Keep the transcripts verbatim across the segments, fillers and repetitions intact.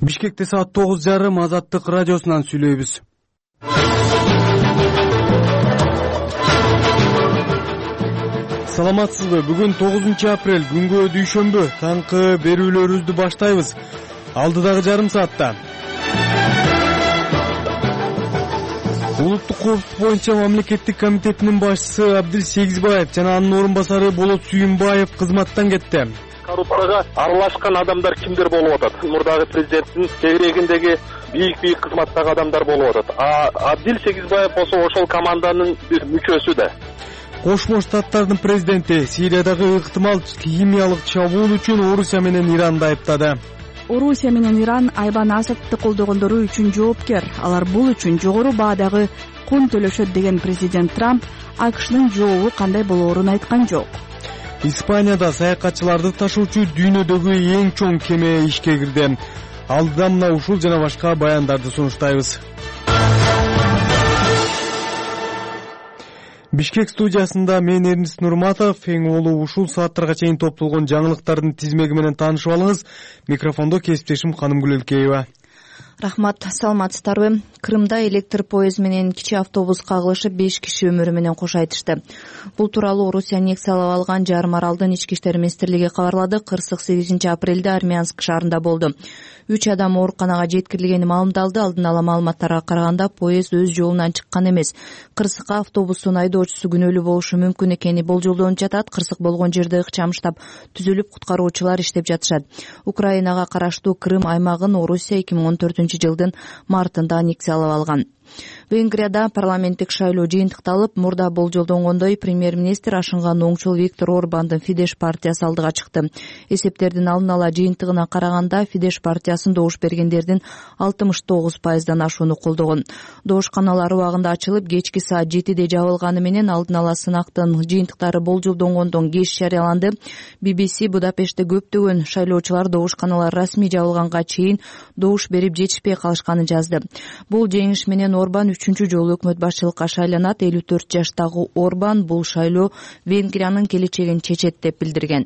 Бишкекте саат тогуз жарым Азаттык радиосунан сүйлөйбүз. Саламатсызбы? Бүгүн тогузунчу апрель, күнгө дүйшөмбү. Таңкы берүүлөрүбүздү баштайбыз. Алдыдагы жарым саатта Улуттук коопсуздук боюнча мамлекеттик комитетинин башчысы Абдил Сегизбаев жана анын орун басары Болот Сүйүнбаев кызматтан кетти. Коррупцияга аралашкан адамдар кимдер болуп атат? Мурдагы президенттин тегерегиндеги бийик-бийик кызматтагы адамдар болуп атат. А Абдил Сегизбаев болсо ошол команданын бир мүчөсү да. Кошмо Штаттардын президенти Сириядагы ыктымал химиялык чабуул үчүн Орусия менен Иранды айыптады. Орусия менен Иран Айбан Асадты колдогондору үчүн жоопкер. Алар бул үчүн жогору баадагы кун төлөшөт деген президент Трамп АКШнын жообу кандай болоорун айткан жок. Испанияда саякатчыларды ташуучу дүйнөдөгү эң чоң кеме ишке кирди. Алдыда мына ушул жана башка баяндарды сунуштайбыз. Бишкек студиясында мен Эрнис Нурматов, эң улуу ушул сааттарга чейин топтолгон жаңылыктардын тизмеги менен таанышып алыңыз. Микрофондо кесиптешим Канымгүл Элкеева. Рахмат, саламатсыздарбы? Крымда электр поезд менен кичи автобус кагылышып беш киши өмүрү менен кош айтышты. Бул тууралуу Орусия аннексиялап алган жарым аралдын ички иштер министрлиги кабарлады. Кырсык сегизинчи апрелде Армянск шаарында болду. Үч адам ооруканага жеткирилгени маалымдалды. Алдын ала маалыматтарга караганда поезд өз жолунан чыккан эмес. Кырсыкка автобустун айдоочусу күнөөлүү болушу мүмкүн экени болжолдонуп жатат. Кырсык болгон жерде ыкчам штаб түзүлүп, куткаруучулар иштеп жатышат. Украинага караштуу Крым аймагын Орусия эки миң он төртүнчү жылдын мартында аннексиялап алган. Венгрияда парламенттик шайлоо жыйынтыкталып, мурда болжолдонгондой премьер-министр ашынган оңчол Виктор Орбандын Фидеш партиясы алдыга чыкты. Эсептердин алдын ала жыйынтыгына караганда Фидеш партиясын добуш бергендердин алтымыш тогуз пайыздан ашууну колдогон. Добушканалар убагында ачылып, кечки саат жетиде жабылганы менен алдын ала сынактын жыйынтыктары болжолдонгондон кеч жарыяланды. би би си Будапештте көптөгөн шайлоочулар добушканалар расмий жабылганга чейин добуш берип жетишпей калышканын жазды. Бул жеңиш менен Орбан үчүнчү жолу өкмөт башчылыкка шайланат. элүү төрт жаштагы Орбан бул шайлоо Венгриянын келечегин чечет деп билдирген.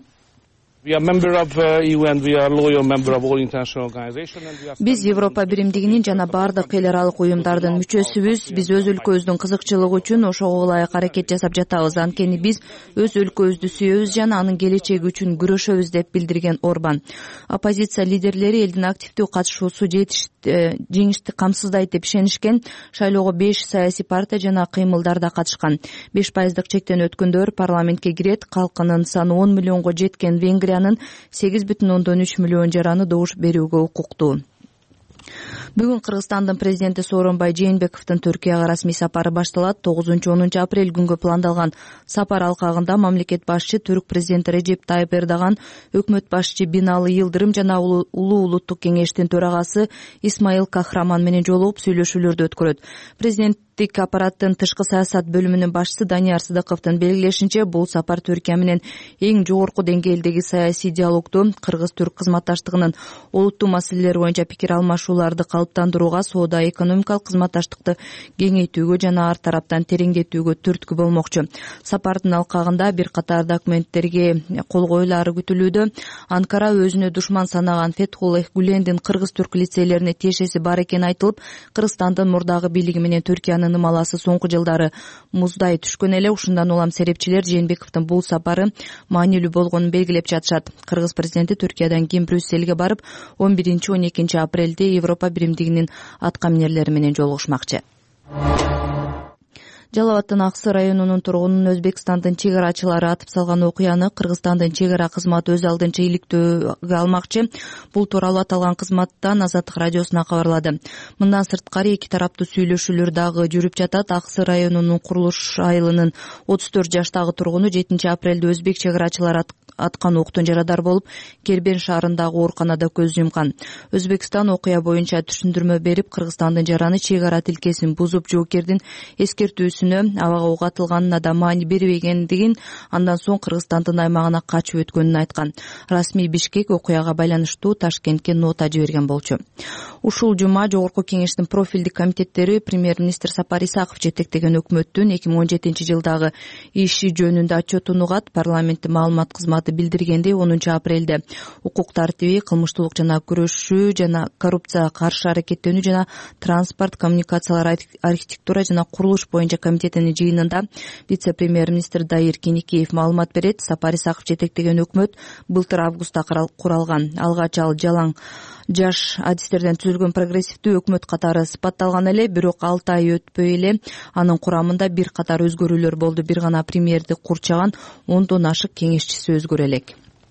Биз Европа биримдигинин жана бардык эл аралык уюмдардын мүчөсүбүз. Биз өз өлкөбүздүн кызыкчылыгы үчүн ошого ылайык аракет жасап жатабыз. Анткени биз өз өлкөбүздү сүйөбүз жана анын келечеги үчүн күрөшөбүз деп билдирген Орбан. Оппозиция лидерлери элдин активдүү катышуусу жеңишти камсыздайт деп ишенишкен. Шайлоого беш саясий партия жана кыймылдар да катышкан. беш пайыздык чектен өткөндөр парламентке кирет. Калкынын саны он миллионго жеткен Венгрия сегиз бүтүн ондон үч миллион жараны добуш берүүгө укуктуу. Бүгүн Кыргызстандын президенти Сооронбай Жээнбековдун Түркияга расмий сапары башталат. тогузунчу онунчу апрель күнгө пландалган сапар алкагында мамлекет башчы Түрк президенти Режеп Тайып Эрдоган, өкмөт башчы Бинали Йылдырым жана улуу улуттук кеңештин төрагасы Исмаил Кахраман менен жолугуп сүйлөшүүлөрдү өткөрөт. Президенттик аппараттын тышкы саясат бөлүмүнүн башчысы Данияр Сыдыковдун белгилешинче, бул сапар Түркия менен эң жогорку деңгээлдеги саясий диалогду, кыргыз-түрк кызматташтыгынын олуттуу маселелери боюнча пикир алмашууларды калыптандырууга, соода-экономикалык кызматташтыкты кеңейтүүгө жана ар тараптан тереңдетүүгө түрткү болмокчу. Сапардын алкагында бир катар документтерге кол коюлары күтүлүүдө. Анкара өзүнө душман санаган Фетхуллах Гүлендин кыргыз-түрк лицейлерине тиешеси бар экени айтылып, Кыргызстандын мурдагы бийлиги менен Түркиянын ымаласы соңку жылдары муздай түшкөн эле. Ушундан улам серепчилер Жээнбековдун бул сапары маанилүү болгонун белгилеп жатышат. Кыргыз президенти Түркиядан кийин Брюссельге барып, он биринчи он экинчи апрелде Европа биримдигинин аткаминерлери менен жолугушмакчы. Жалал Абадтын Аксы районунун тургунун Өзбекстандын чек арачылары атып салган окуяны Кыргызстандын чек ара кызматы өз алдынча иликтөөгө алмакчы. Бул тууралуу аталган кызматтан Азаттык радиосуна кабарлады. Мындан сырткары эки тараптуу сүйлөшүүлөр дагы жүрүп жатат. Аксы районунун Курулуш айылынын отуз төрт жаштагы тургуну жетинчи апрелде өзбек чек арачылары аткан октун жарадар болуп, Кербен шаарындагы ооруканада көз жумкан. Өзбекстан окуя боюнча түшүндүрмө берип, Кыргызстандын жараны чек ара тилкесин бузуп, жоокердин эскертүүсү көрүүсүнө абага ок атылганына да маани бербегендигин, андан соң Кыргызстандын аймагына качып өткөнүн айткан. Расмий Бишкек окуяга байланыштуу Ташкентке нота жиберген болчу. Ушул жума Жогорку Кеңештин профилдик комитеттери премьер-министр Сапар Исаков жетектеген өкмөттүн эки миң он жетинчи жылдагы иши жөнүндө отчетун угат. Парламенттин маалымат кызматы билдиргендей, онунчу апрелде укук тартиби, кылмыштуулук жана күрөшүү жана коррупцияга каршы аракеттенүү жана транспорт, коммуникациялар, архитектура жана курулуш боюнча комитетинин жыйынында вице-премьер-министр Дайыр Киникеев маалымат берет. Сапар Исаков жетектеген өкмөт былтыр августта куралган. Алгач ал жалаң жаш адистерден түзүлгөн прогрессивдүү өкмөт катары сыпатталган эле, бирок алты ай өтпөй эле анын курамында бир катар өзгөрүүлөр болду. Бир гана премьерди курчаган ондон ашык кеңешчиси өзгөрө элек.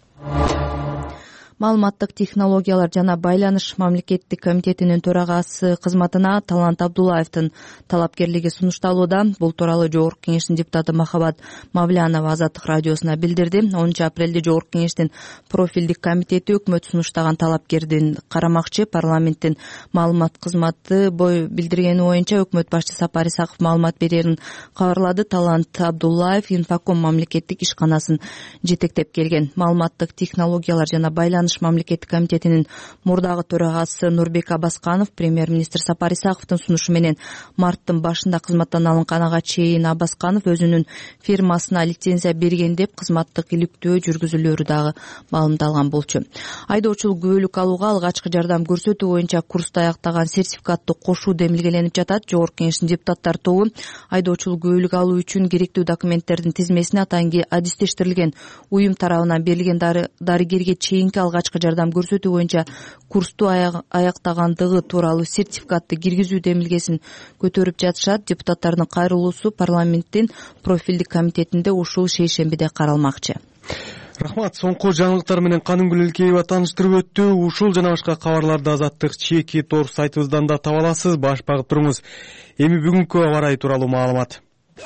Маалыматтык технологиялар жана байланыш мамлекеттик комитетинин төрагасы кызматына Талант Абдуллаевдин талапкерлиги сунушталууда. Бул тууралуу Жогорку Кеңештин депутаты Махабат Мавлянова Азаттык радиосуна билдирди. онунчу апрелде Жогорку Кеңештин профилдик комитети өкмөт сунуштаган талапкердин карамакчы. Парламенттин маалымат кызматы бой билдиргени боюнча өкмөт башчысы Сапар Исаков маалымат берерин кабарлады. Талант Абдуллаев Инфоком мамлекеттик ишканасын жетектеп келген. Маалыматтык технологиялар жана байланыш мамлекеттик комитетинин мурдагы төрагасы Нурбек Абасканов премьер-министр Сапар Исаковдун сунушу менен марттын башында кызматтан алынганга чейин Абасканов өзүнүн фирмасына лицензия берген деп кызматтык иликтөө жүргүзүүлөрү дагы маалымдалган болчу. Айдоочулук күбөлүк алууга алгачкы жардам көрсөтүү боюнча курсту аяктаган сертификатту кошуу демилгеленип жатат. Жогорку Кеңештин депутаттар тобу айдоочулук күбөлүк алуу үчүн керектүү документтердин тизмесине атайын адистештирилген уюм тарабынан берилген дарыгерге чейинки алгачкы жардам көрсөтүү боюнча курсту аяктагандыгы тууралуу сертификатты киргизүү демилгесин көтөрүп жатышат. Депутаттардын кайрылуусу парламенттин профилдик комитетинде ушул шейшембиде каралмакчы. Рахмат. Соңку жаңылыктар менен Каныгүл Элкеева тааныштырып өттү. Ушул жана башка кабарларды Азаттык чеки тор сайтыбыздан да таба аласыз. Баш багып туруңуз. Эми бүгүнкү аба ырайы тууралуу маалымат.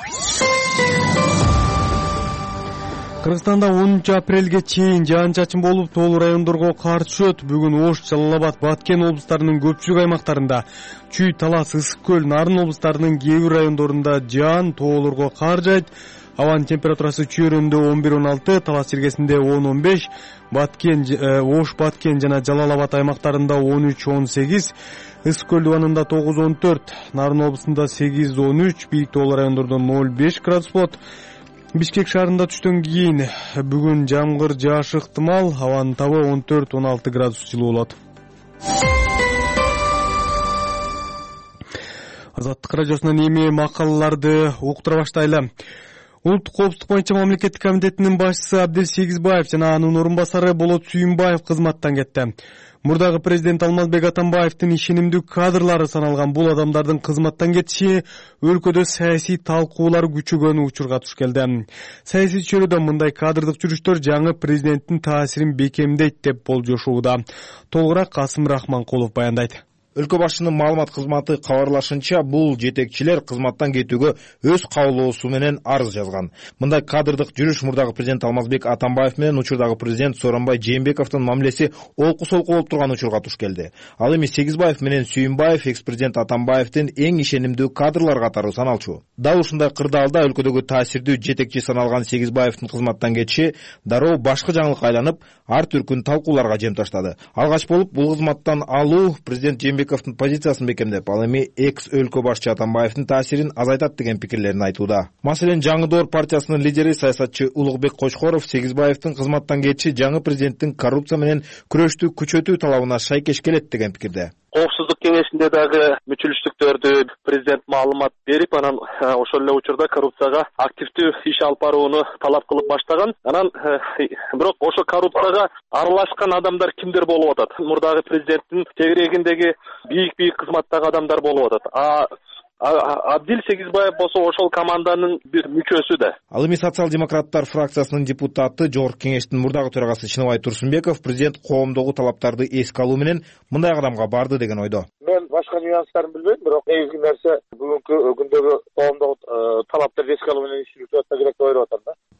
Кыргызстанда онунчу апрелге чейин жаан-чачын болуп, тоолуу райондорго кар түшөт. Бүгүн Ош, Жалал Абад, Баткен облустарынын көпчүлүк аймактарында, Чүй, Талас, Ысык көл, Нарын облустарынын кээ бир райондорунда жаан, тоолорго кар жайт. Абанын температурасы Чүйрөндө он бир он алты, Талас жергесинде он он беш, Баткен, Ош, Баткен жана Жалал Абад аймактарында он үч он сегиз, Ысык көл дубанында тогуз он төрт, Нарын облусунда сегиз он үч, бийик тоолуу райондордо ноль беш градус болот. Бишкек шаарында түштөн кийин бүгүн жамгыр жаашы ыктымал, абанын табы он төрт он алты градус жылуу болот. Азаттык радиосунан эми макалаларды уктура баштайлы. Улуттук коопсуздук боюнча мамлекеттик комитетинин башчысы Абдел Сегизбаев жана анын орун басары Болот Сүйүнбаев кызматтан кетти. Мурдагы президент Алмазбек Атамбаевдин ишенимдүү кадрлары саналган бул адамдардын кызматтан кетиши өлкөдө саясий талкуулар күчөгөн учурга туш келди. Саясий чөйрөдө мындай кадрдык жүрүштөр жаңы президенттин таасирин бекемдейт деп болжошууда. Толугураак Касым Рахманкулов баяндайт. Өлкө башчынын маалымат кызматы кабарлашынча, бул жетекчилер кызматтан кетүүгө өз каалоосу менен арыз жазган. Мындай кадрдык жүрүш мурдагы президент Алмазбек Атамбаев менен учурдагы президент Сооронбай Жээнбековдун мамилеси олку-солку болуп турган учурга туш келди. Ал эми Сегизбаев менен Сүйүнбаев экс-президент Атамбаевдин эң ишенимдүү кадрлар катары саналчу. Дал ушундай кырдаалда өлкөдөгү таасирдүү жетекчи саналган Сегизбаевдин кызматтан кетиши дароо башкы жаңылыкка айланып, ар түркүн талкууларга жем таштады. Алгач болуп бул кызматтан алуу президент Жээнбековдун позициясын бекемдеп, ал эми экс өлкө башчы Атамбаевдин таасирин азайтат деген пикирлерин айтууда. Маселен, Жаңы Доор партиясынын лидери саясатчы Улукбек Кочкоров Сегизбаевдин кызматтан кетиши жаңы президенттин коррупция менен күрөштү күчөтүү талабына шайкеш келет деген пикирде. Коопсуздук кеңешинде дагы мүчүлүштүктөрдү президент маалымат берип, анан ошол эле учурда коррупцияга активдүү иш алып барууну талап кылып баштаган. Анан бирок ошо коррупцияга аралашкан адамдар кимдер болуп атат? Мурдагы президенттин тегерегиндеги бийик-бийик кызматтагы адамдар болуп атат. А Абдил Сегизбаев болсо ошол команданын бир мүчөсү да. Ал эми социал-демократтар фракциясынын депутаты, Жогорку Кеңештин мурдагы төрагасы Чыныбай Турсунбеков президент коомдогу талаптарды эске алуу менен мындай кадамга барды деген ойдо. Мен башка нюанстарын билбейм, бирок негизги нерсе бүгүнкү күндөгү коомдогу талаптарды эске алуу менен иш жүрүп жатса керек деп ойлоп атам да.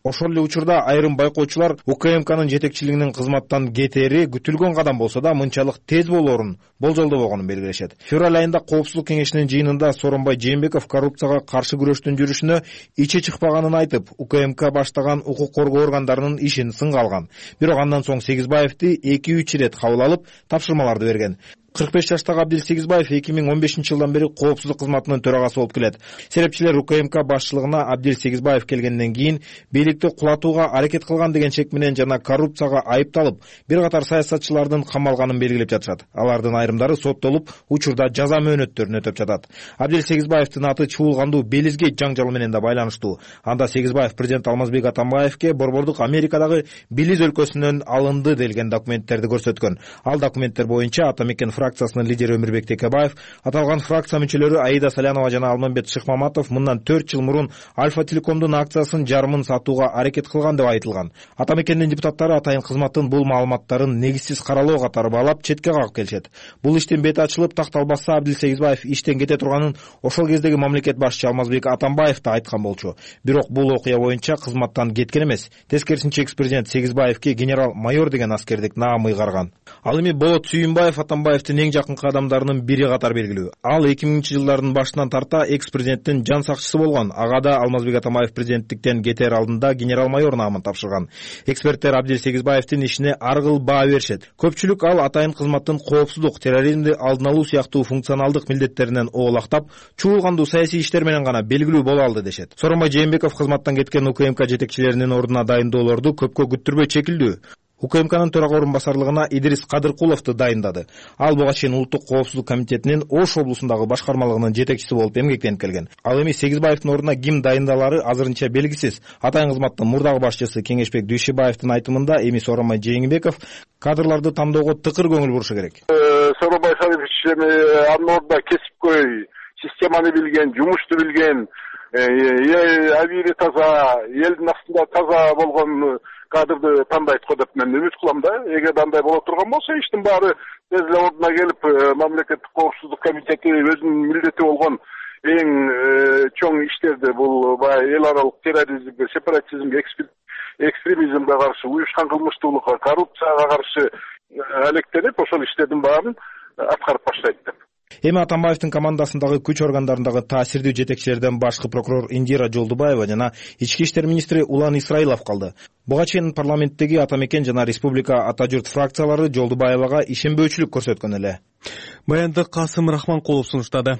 Ошол эле учурда айрым байкоочулар УКМКнын жетекчилигинин кызматтан кетери күтүлгөн кадам болсо да мынчалык тез болоорун болжолдобогонун белгилешет. Февраль айында Коопсуздук кеңешинин жыйынында Сооронбай Жээнбеков коррупцияга каршы күрөштүн жүрүшүнө ичи чыкпаганын айтып, УКМК баштаган укук коргоо органдарынын ишин сынга алган. Бирок андан соң Сегизбаевди эки үч ирет кабыл алып, тапшырмаларды берген. кырк беш жаштагы Абдил Сегизбаев эки миң он бешинчи жылдан бери Коопсуздук кызматынын төрагасы болуп келет. Серепчилер УКМК башчылыгына Абдил Сегизбаев келгенден кийин бийликти кулатууга аракет кылган деген шек менен жана коррупцияга айыпталып, бир катар саясатчылардын камалганын белгилеп жатышат. Алардын айрымдары соттолуп, учурда жаза мөөнөттөрүн өтөп жатат. Абдил Сегизбаевдин аты чуулгандуу Белизге жаңжалы менен да байланыштуу. Анда Сегизбаев президент Алмазбек Атамбаевке борбордук Америкадагы Белиз өлкөсүнөн алынды делген документтерди көрсөткөн. Ал документтер боюнча Атамекен фракциясынын лидери Өмүрбек Текебаев, аталган фракция мүчөлөрү Аида Салянова жана Алмамбет Шыкмаматов мындан төрт жыл мурун Альфа Телекомдун акциясын жарымын сатууга аракет кылган деп айтылган. Атамекендин депутаттары атайын кызматтын бул маалыматтарын негизсиз каралоо катары баалап четке кагып келишет. Бул иштин бети ачылып, такталбаса Абдил Сегизбаев иштен кете турганын ошол кездеги мамлекет башчы Алмазбек Атамбаев да айткан болчу. Бирок бул окуя боюнча кызматтан кеткен эмес. Тескерисинче экс-президент Сегизбаевке генерал-майор деген аскердик наам ыйгарган. Ал эми Болот Сүйүнбаев Атамбаевдин эң жакынкы адамдарынын бири катары белгилүү. Ал эки миңинчи жылдардын башынан тарта экс-президенттин жан сакчысы болгон. Ага да Алмазбек Атамбаев президенттиктен кетер алдында генерал-майор наамын тапшырган. Эксперттер Абдил Сегизбаевдин ишине ар кыл баа беришет. Көпчүлүк ал атайын кызматтын коопсуздук, терроризмди алдын алуу сыяктуу функционалдык милдеттеринен оолактап, чуулгандуу саясий иштер менен гана белгилүү боло алды дешет. Сооронбай Жээнбеков кызматтан кеткен УКМК жетекчилеринин ордуна дайындоолорду көпкө күттүрбөй чекилдүү. УКМКнын төрага орун басарлыгына Идрис Кадыркуловду дайындады. Ал буга чейин Улуттук коопсуздук комитетинин Ош облусундагы башкармалыгынын жетекчиси болуп эмгектенип келген. Ал эми Сегизбаевдин ордуна ким дайындалары азырынча белгисиз. Атайын кызматтын мурдагы башчысы Кеңешбек Дүйшүбаевдин айтымында эми Сооронбай Жээнбеков кадрларды тандоого тыкыр көңүл бурушу керек. Сооронбай Шарипович анын ордуна кесипкөй системаны билген, жумушту билген, абийири таза, элдин астында таза болгон кадрды тандайт го деп мен үмүт кылам да. Эгер андай боло турган болсо, иштин баары тез эле ордуна келип, мамлекеттик коопсуздук комитети өзүнүн милдети болгон эң чоң иштерди, бул баягы эл аралык терроризмге, сепаратизмге, экстремизмге каршы, уюшкан кылмыштуулукка, коррупцияга каршы алектенип, ошол иштердин баарын аткарып баштайт деп. Эми Атамбаевдин командасындагы күч органдарындагы таасирдүү жетекчилерден башкы прокурор Индира Жолдубаева жана ички иштер министри Улан Исраилов калды. Буга чейин парламенттеги Атамекен жана Республика Ата журт фракциялары Жолдубаевага ишенбөөчүлүк көрсөткөн эле. Баянды Касым Рахманкулов сунуштады.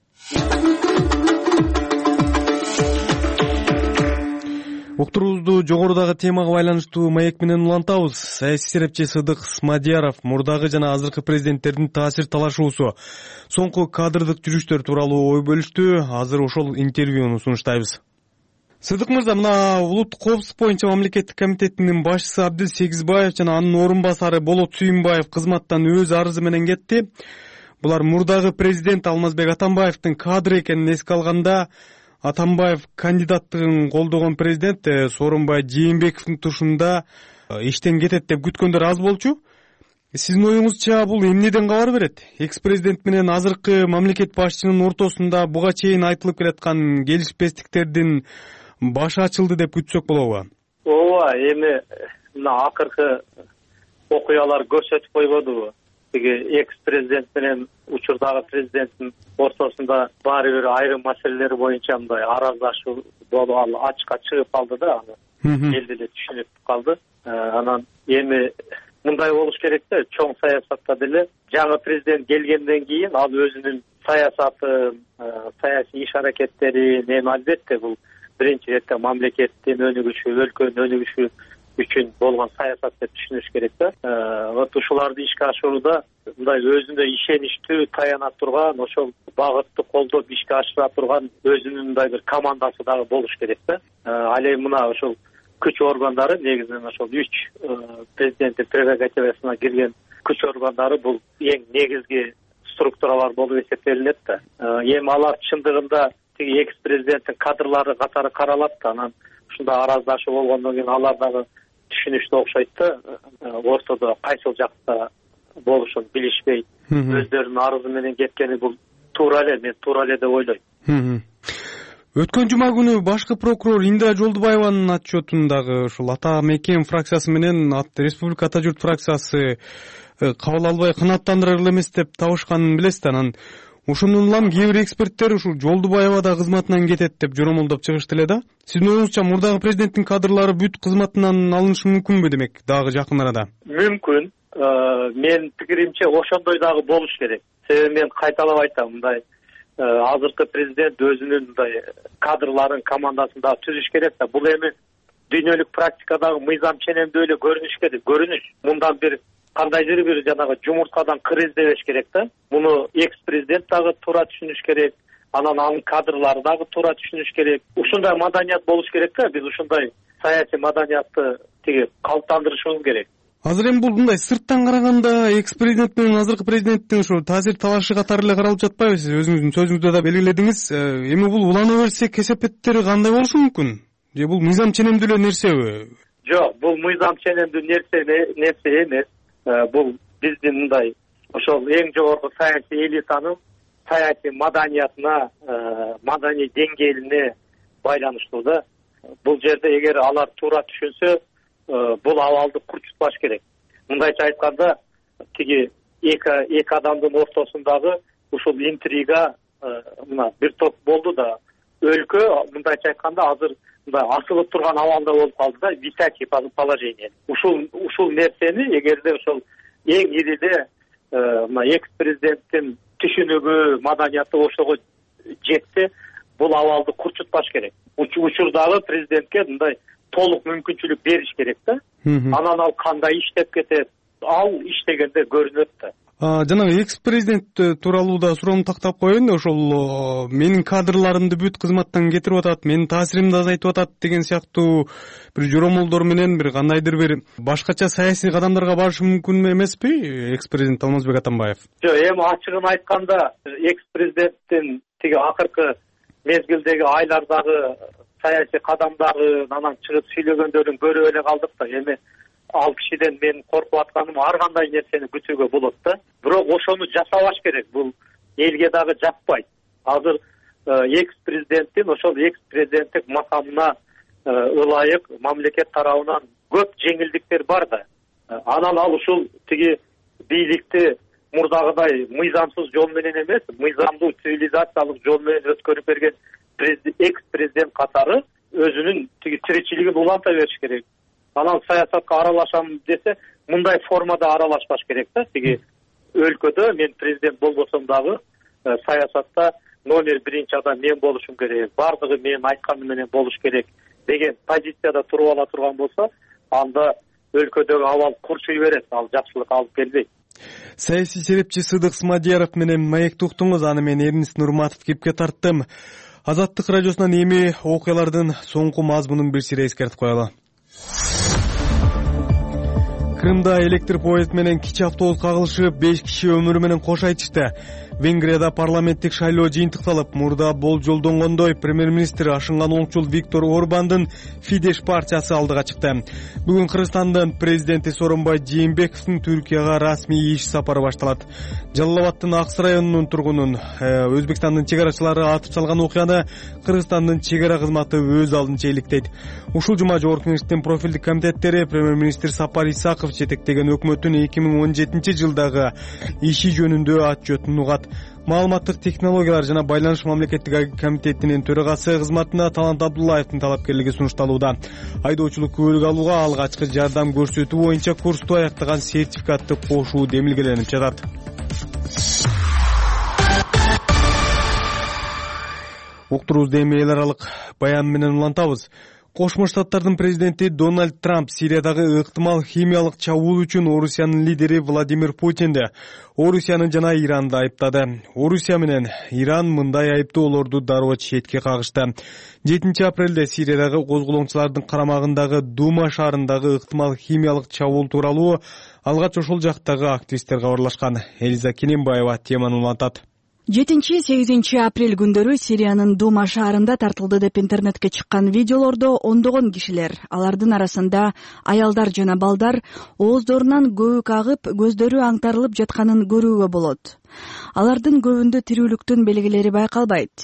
Уктуруубузду жогорудагы темага байланыштуу маек менен улантабыз. Саясий серепчи Сыдык Смадияров мурдагы жана азыркы президенттердин таасир талашуусу, соңку кадрдык жүрүштөр тууралуу ой бөлүштү. Азыр ошол интервьюну сунуштайбыз. Сыдык мырза, мына улуттук коопсуздук боюнча мамлекеттик комитетинин башчысы Абдил Сегизбаев жана анын орун басары Болот Сүйүнбаев кызматтан өз арызы менен кетти. Булар мурдагы президент Алмазбек Атамбаевдин кадры экенин эске алганда, Атамбаев кандидаттыгын колдогон президент Сооронбай Жээнбековдун тушунда иштен кетет деп күткөндөр аз болчу. Сиздин оюңузча бул эмнеден кабар берет? Экс-президент менен азыркы мамлекет башчынын ортосунда буга чейин айтылып келаткан келишпестиктердин башы ачылды деп күтсөк болобу? Ооба, эми мына акыркы окуялар көрсөтүп койбодубу? Экс-президент менен учурдагы президенттин ортосунда баары бир айрым маселелер боюнча мындай араздашуу болуп ал ачыкка чыгып калды да, аны эл деле түшүнүп калды. Анан эми мындай болуш керек да, чоң саясатта деле жаңы президент келгенден кийин ал өзүнүн саясатын, саясий иш аракеттерин, эми албетте бул биринчи иретте мамлекеттин өнүгүшү, өлкөнүн өнүгүшү үчүн болгон саясат деп түшүнүш керек да. Вот ушуларды ишке ашырууда мындай өзүнө ишеничтүү, таяна турган, ошол багытты колдоп ишке ашыра турган өзүнүн мындай бир командасы дагы болуш керек да. Ал эми мына ошол күч органдары, негизинен ошол үч президенттин прерогативасына кирген күч органдары бул эң негизги структуралар болуп эсептелинет да. Эми алар чындыгында тиги экс-президенттин кадрлары катары каралат да, анан ушундай араздашуу болгондон кийин алар дагы түшүнүштүү окшойт да, ортодо кайсыл жакта болушун билишпей өздөрүнүн арызы менен кеткени бул туура эле, мен туура эле деп ойлойм. Өткөн жума күнү башкы прокурор Индира Жолдубаеванын отчетундагы ушул ата мекен фракциясы менен Республика Ата журт фракциясы кабыл албай канааттандырар эле эмес деп табышканын билесиз. Анан ошондон улам кээ бир эксперттер ушул Жолдубаева да кызматынан кетет деп жоромолдоп чыгышты эле да. Сиздин оюңузча мурдагы президенттин кадрлары бүт кызматынан алынышы мүмкүнбү демек дагы жакын арада? Мүмкүн. Менин пикиримче ошондой дагы болуш керек. Себеби мен кайталап айтам, мындай азыркы президент өзүнүн мындай кадрларын командасын да түзүш керек да. Бул эми дүйнөлүк практикадагы мыйзам ченемдүү эле көрүнүш керек. Көрүнүш. Мындан бир кандайдыр бир жанагы жумурткадан кыр издебеш керек да. Муну экс-президент дагы туура түшүнүш керек. Анан анын кадрлары дагы туура түшүнүш керек. Ушундай маданият болуш керек да. Биз ушундай саясий маданиятты тиги калыптандырышыбыз керек. Азыр эми бул мындай сырттан караганда экс-президент менен азыркы президенттин ушу таасир талашы катары эле каралып жатпайбы? Сиз өзүңүздүн сөзүңүздө да белгиледиңиз. Эми бул улана берсе кесепеттери кандай болушу мүмкүн? Же бул мыйзам ченемдүү эле нерсеби? Жок, бул мыйзам ченемдүү нерсе нерсе эмес. Бул биздин мындай ошол эң жогорку саясий элитанын саясий маданиятына, маданий деңгээлине байланыштуу да. Бул жерде эгер алар туура түшүнсө, бул абалды курчутпаш керек. Мындайча айтканда, тиги эки эки адамдын ортосундагы ушул интрига мына бир топ болду да, өлкө мындайча айтканда азыр мындай асылып турган абалда болуп калды да, висячий положение. Ушул ушул нерсени эгерде ошол эң ириде мына экс-президенттин түшүнүгү, маданияты ошого жетсе, бул абалды курчутпаш керек. Учурдагы президентке мындай толук мүмкүнчүлүк бериш керек да. Анан ал кандай иштеп кетет, ал иштегенде көрүнөт да. Жанагы экс-президент тууралуу да суроону тактап коеюн. Ошол менин кадрларымды бүт кызматтан кетирип атат, менин таасиримди азайтып атат деген сыяктуу бир жоромолдор менен бир кандайдыр бир башкача саясий кадамдарга барышы мүмкүн эмеспи экс-президент Алмазбек Атамбаев? Жок, эми ачыгын айтканда экс-президенттин тиги акыркы мезгилдеги айлардагы саясий кадамдарын анан чыгып сүйлөгөндөрүн көрүп эле калдык да. Эми ал кишиден мен коркуп атканым ар кандай нерсени күтүүгө болот да. Бирок ошону жасабаш керек. Бул элге дагы жакпайт. Азыр экс-президенттин ошол экс-президенттик макамына ылайык мамлекет тарабынан көп жеңилдиктер бар да. Анан ал ушул тиги бийликти мурдагыдай мыйзамсыз жол менен эмес, мыйзамдуу цивилизациялык жол менен өткөрүп берген экс-президент катары өзүнүн тиги тиричилигин уланта бериш керек. Анан саясатка аралашам десе, мындай формада аралашпаш керек да. Тиги өлкөдө мен президент болбосом дагы саясатта номер биринчи адам мен болушум керек, бардыгы менин айтканым менен болуш керек деген позицияда туруп ала турган болсо, анда өлкөдөгү абал курчуй берет, ал жакшылык алып келбейт. Саясий серепчи Сыдык Смадияров менен маекти уктуңуз. Аны мен Эрнис Нурматов кепке тарттым. Азаттык радиосунан эми окуялардын соңку мазмунун бир сире эскертип коелу. Крымда электр поезд менен кичи автобус кагылышып, беш киши өмүрү менен кош айтышты. Венгрияда парламенттик шайлоо жыйынтыкталып, мурда болжолдонгондой премьер-министр ашынган оңчул Виктор Орбандын Фидеш партиясы алдыга чыкты. Бүгүн Кыргызстандын президенти Сооронбай Жээнбековдун Түркияга расмий иш сапары башталат. Жалал Абадтын Аксы районунун тургунун Өзбекстандын чегарачылары атып салган окуяны Кыргызстандын чегара кызматы өз алдынча иликтейт. Ушул жума Жогорку Кеңештин профилдик комитеттери премьер-министр Сапар Исаков жетектеген өкмөттүн эки миң он жетинчи жылдагы иши жөнүндө отчетун угат. Маалыматтык технологиялар жана байланыш мамлекеттик комитетинин төрагасы кызматына Талант Абдуллаевдин талапкерлиги сунушталууда. Айдоочулук күбөлүк алууга алгачкы жардам көрсөтүү боюнча курсту аяктаган сертификатты кошуу демилгеленип жатат. Уктуруубузду эми эл аралык баян менен улантабыз. Кошмо Штаттардын президенти Дональд Трамп Сириядагы ыктымал химиялык чабуул үчүн Орусиянын лидери Владимир Путинди, Орусияны жана Иранды айыптады. Орусия менен Иран мындай айыптоолорду дароо четке кагышты. жетинчи апрелде Сириядагы козголоңчулардын карамагындагы Дума шаарындагы ыктымал химиялык чабуул тууралуу алгач ошол жактагы активисттер кабарлашкан. Элиза Кененбаева теманы улантат. жетинчи сегизинчи апрель күндөрү Сириянын Дума шаарында тартылды деп интернетке чыккан видеолордо ондогон кишилер, алардын арасында аялдар жана балдар ооздорунан көбүк агып, көздөрү аңтарылып жатканын көрүүгө болот. Алардын көбүндө тирүүлүктүн белгилери байкалбайт.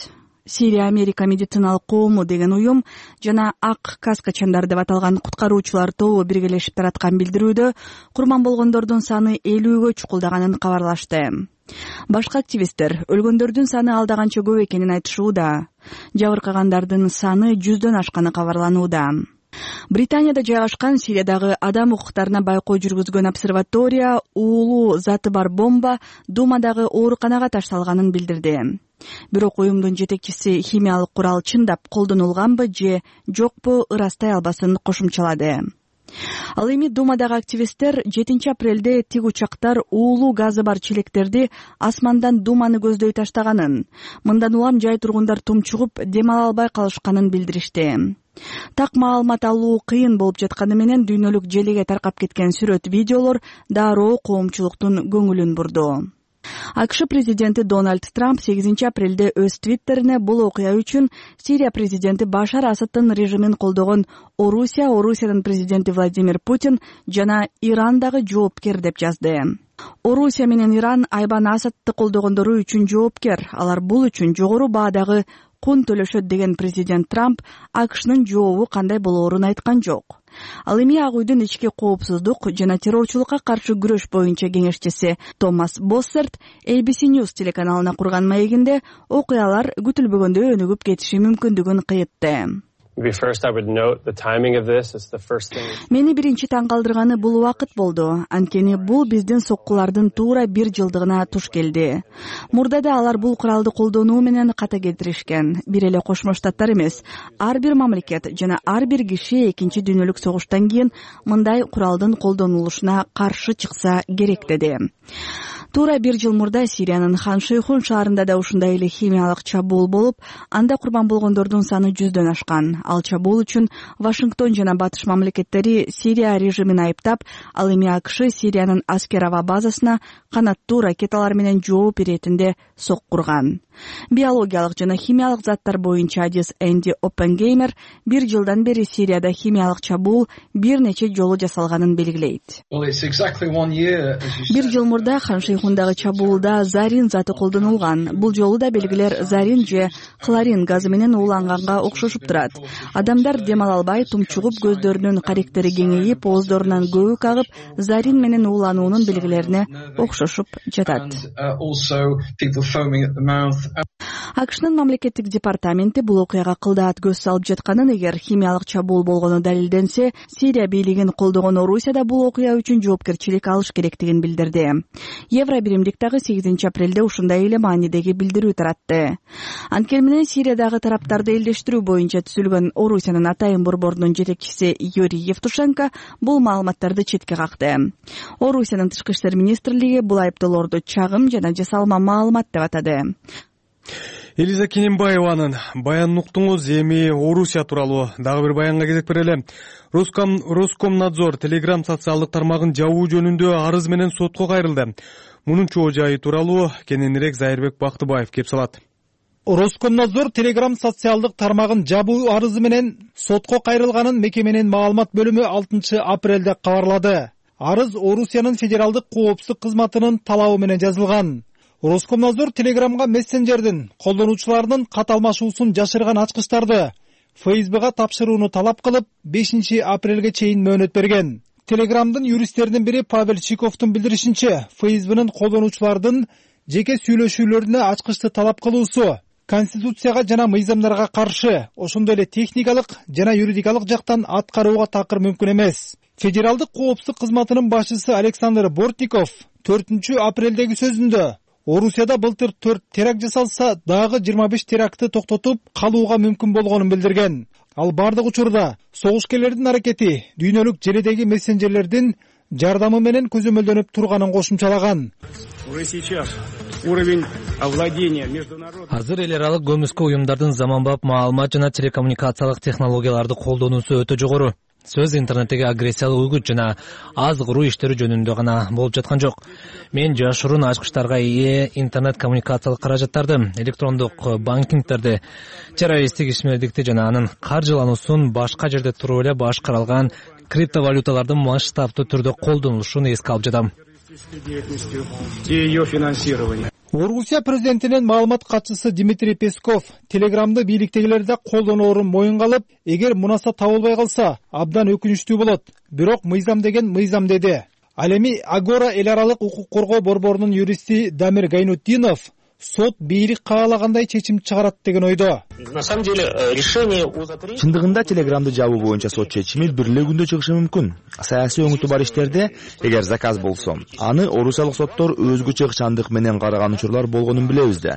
Сирия Америка медициналык коому деген уюм жана ак каскачандар деп аталган куткаруучулар тобу биргелешип тараткан билдирүүдө курман болгондордун саны элүүгө чукулдаганын кабарлашты. Башка активисттер өлгөндөрдүн саны алда канча көп экенин айтышууда. Жабыркагандардын саны жүздөн ашканы кабарланууда. Британияда жайгашкан Сириядагы адам укуктарына байкоо жүргүзгөн обсерватория уулуу заты бар бомба Думадагы ооруканага ташталганын билдирди. Бирок уюмдун жетекчиси химиялык курал чындап колдонулганбы же жокпу ырастай албасын кошумчалады. Ал эми Думадагы активисттер жетинчи апрелде тик учактар уулуу газы бар челектерди асмандан Думаны көздөй таштаганын, мындан улам жай тургундар тумчугуп дем ала албай калышканын билдиришти. Так маалымат алуу кыйын болуп жатканы менен дүйнөлүк желеге таркап кеткен сүрөт видеолор дароо коомчулуктун көңүлүн бурду. АКШ президенти Дональд Трамп сегизинчи апрелде өз твиттерине бул окуя үчүн Сирия президенти Башар Асадтын режимин колдогон Орусия, Орусиянын президенти Владимир Путин жана Иран дагы жоопкер деп жазды. Орусия менен Иран Айбан Асадты колдогондору үчүн жоопкер, алар бул үчүн жогору баадагы кун төлөшөт деген президент Трамп АКШнын жообу кандай болоорун айткан жок. Ал эми Ак үйдүн ички коопсуздук жана террорчулукка каршы күрөш боюнча кеңешчиси Томас Боссерт эй би си News телеканалына курган маегинде окуялар күтүлбөгөндөй өнүгүп кетиши мүмкүндүгүн кыйтты. Мени биринчи таң калтырганы бул убакыт болду. Анткени бул биздин соккулардын туура бир жылдыгына туш келди. Мурдада алар бул куралды колдонуу менен ката келтиришкен. Бир эле Кошмо Штаттар эмес, ар бир мамлекет жана ар бир киши экинчи дүйнөлүк согуштан кийин мындай куралдын колдонулушуна каршы чыкса керек деди. Туура бир жыл мурда Сириянын Хан Шейхун шаарында да ушундай эле химиялык чабуул болуп, анда курбан болгондордун саны жүздөн ашкан. Ал чабуул үчүн Вашингтон жана Батыш мамлекеттери Сирия режимин айыптап, ал эми АКШ Сириянын аскер аба базасына канаттуу ракеталар менен жооп беретинде соккурган. Биологиялык жана химиялык заттар боюнча адис Энди Оппенгеймер бир жылдан бери Сирияда химиялык чабуул бир нече жолу жасалганын белгилейт. Бир жыл мурда Хан Шейхундагы чабуулда зарин заты колдонулган. Бул жолу да белгилер зарин же хлорин газы менен ууланганга окшошуп турат. Адамдар дем ала албай, тумчугуп, көздөрүнүн каректери кеңейип, ооздорунан көбүк агып, зарин менен уулануунун белгилерине окшошуп жатат. АКШнын мамлекеттик департаменти бул окуяга кылдаат көз салып жатканын, эгер химиялык чабуул болгону далилденсе, Сирия бийлигин колдогон Орусияда бул окуя үчүн жоопкерчилик алыш керектигин билдирди. Евро биримдик дагы сегизинчи апрелде ушундай эле маанидеги билдирүү таратты. Анткени менен Сириядагы тараптарды элдештирүү боюнча түзүлгөн Орусиянын атайын борборунун жетекчиси Юрий Евтушенко бул маалыматтарды четке какты. Орусиянын тышкы иштер министрлиги бул айыптоолорду чагым жана жасалма маалымат деп атады. Элиза Кененбаеванын баянын уктуңуз. Эми Орусия тууралуу дагы бир баянга кезек берели. Роском Роскомнадзор Telegram социалдык тармагын жабуу жөнүндө арыз менен сотко кайрылды. Мунун чоо жайы тууралуу кененирээк Зайырбек Бактыбаев кеп салат. Роскомнадзор Telegram социалдык тармагын жабуу арызы менен сотко кайрылганын мекеменин маалымат бөлүмү алтынчы апрелде кабарлады. Арыз Орусиянын федералдык коопсуздук кызматынын талабы менен жазылган. Роскомнадзор Telegramга мессенджердин колдонуучуларынын кат алмашуусун жашырган ачкычтарды Фейсбукка тапшырууну талап кылып, бешинчи апрелге чейин мөөнөт берген. Telegramдын юристтеринин бири Павел Чиковдун билдиришинче, Фейсбуктун колдонуучулардын жеке сүйлөшүүлөрүнө ачкычты талап кылуусу Конституцияга жана мыйзамдарга каршы, ошондой эле техникалык жана юридикалык жактан аткарууга такыр мүмкүн эмес. Федералдык коопсуздук кызматынын башчысы Александр Бортников төртүнчү апрелдеги сөзүндө Орусияда былтыр төрт теракт жасалса, дагы жыйырма беш терактты токтотуп калууга мүмкүн болгонун билдирген. Ал бардык учурда согушкерлердин аракети дүйнөлүк желедеги мессенджерлердин жардамы менен көзөмөлдөнүп турганын кошумчалаган. Азыр эл аралык көмүскө уюмдардын заманбап маалымат жана телекоммуникациялык технологияларды колдонуусу өтө жогору. Сөз интернеттеги агрессиялык үгүт жана азгы уруу иштери жөнүндө гана болуп жаткан жок. Мен жашыруун ачкычтарга ээ интернет коммуникациялык каражаттарды, электрондук банкингтерди, террористтик ишмердикти жана анын каржылануусун башка жерде туруп эле башкарылган криптовалюталардын масштабтуу түрдө колдонулушун эске алып жатам. Орусия президентинин маалымат катчысы Дмитрий Песков Телеграмды бийликтегилерде колдоноорун моюнга алып, эгер мунаса табылбай калса, абдан өкүнүчтүү болот. Бирок мыйзам деген мыйзам деди. Ал эми Агора эл аралык укук коргоо борборунун юристи Дамир Гайнутдинов сот бийлик каалагандай чечим чыгарат деген ойдо. Чындыгында Телеграмды жабуу боюнча сот чечими бир эле күндө чыгышы мүмкүн. Саясий өңүтүү бар иштерде эгер заказ болсо, аны орусиялык соттор өзгөчө ыкчамдык менен караган учурлар болгонун билебиз да.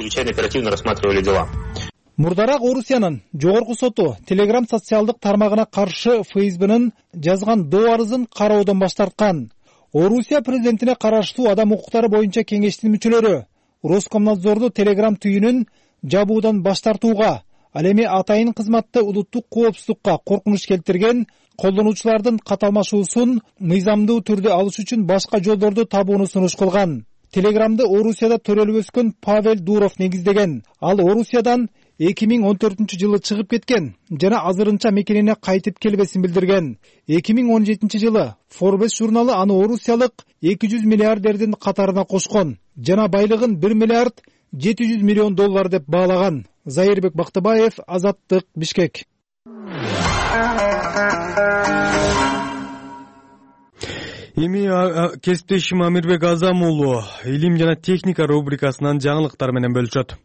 Мурдараак Орусиянын жогорку соту Телеграм социалдык тармагына каршы ФСБнын жазган доо арызын кароодон баш тарткан. Орусия президентине караштуу адам укуктары боюнча кеңештин мүчөлөрү Роскомнадзорду Телеграм түйүнүн жабуудан баш тартууга, ал эми атайын кызматты улуттук коопсуздукка коркунуч келтирген колдонуучулардын каталмашуусун мыйзамдуу түрдө алыш үчүн башка жолдорду табууну сунуш кылган. Телеграмды Орусияда төрөлүп өскөн Павел Дуров негиздеген. Ал Орусиядан эки миң он төртүнчү жылы чыгып кеткен жана азырынча мекенине кайтып келбесин билдирген. эки миң он жетинчи жылы Forbes журналы аны орусиялык эки жүз миллиардердин катарына кошкон жана байлыгын бир миллиард жети жүз миллион доллар деп баалаган. Зайырбек Бактыбаев, Азаттык, Бишкек. Эми кесиптешим Амирбек Азам уулу илим жана техника рубрикасынан жаңылыктар менен бөлүшөт.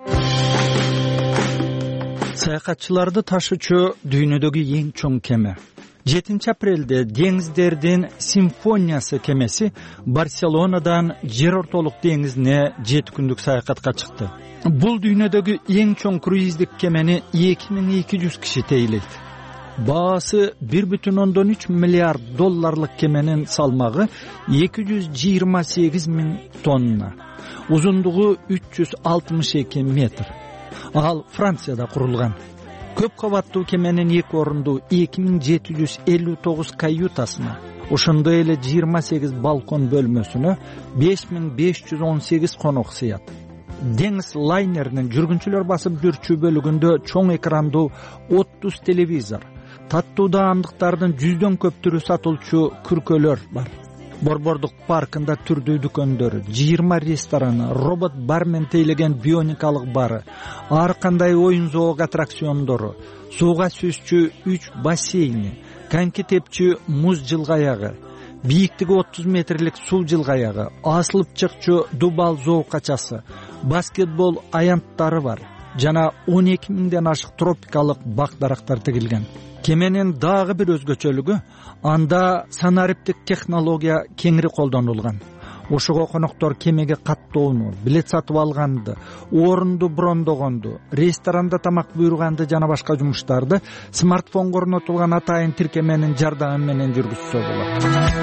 Саякатчыларды ташуучу дүйнөдөгү эң чоң кеме. жетинчи апрелде деңиздердин симфониясы кемеси Барселонадан жер ортолук деңизине жети күндүк саякатка чыкты. Бул дүйнөдөгү эң чоң круиздик кемени эки миң эки жүз киши тейлейт. Баасы бир бүтүн ондон үч миллиард долларлык кеменин салмагы эки жүз жыйырма сегиз миң тонна. Узундугу үч жүз алтымыш эки метр. Ал Францияда курулган. Көп кабаттуу кеменин эки орунду эки миң жети жүз элүү тогуз каютасына, ошондой эле жыйырма сегиз балкон бөлмөсүнө беш миң беш жүз он сегиз конок сыят. Деңиз лайнеринин жүргүнчүлөр басып жүрчү бөлүгүндө чоң экрандуу отуз телевизор, таттуу даамдыктардын жүздөн көп түрү сатылчу күркөлөр бар. Борбордук паркында түрдүү дүкөндөр, жыйырма рестораны, робот бармен тейлеген бионикалык бары, ар кандай оюн зоок аттракциондору, сууга сүзчү үч бассейни, коньки тепчү муз жылгаягы, бийиктиги отуз метрлик суу жылгаягы, асылып чыкчу дубал зоокачасы, баскетбол аянттары бар жана он эки миңден ашык тропикалык бак-дарактар тигилген. Кеменин дагы бир өзгөчөлүгү анда санариптик технология кеңири колдонулган. Ошого коноктор кемеге каттоону, билет сатып алганды, орунду брондогонду, ресторанда тамак буйруганды жана башка жумуштарды смартфонго орнотулган атайын тиркеменин жардамы менен жүргүзсө болот.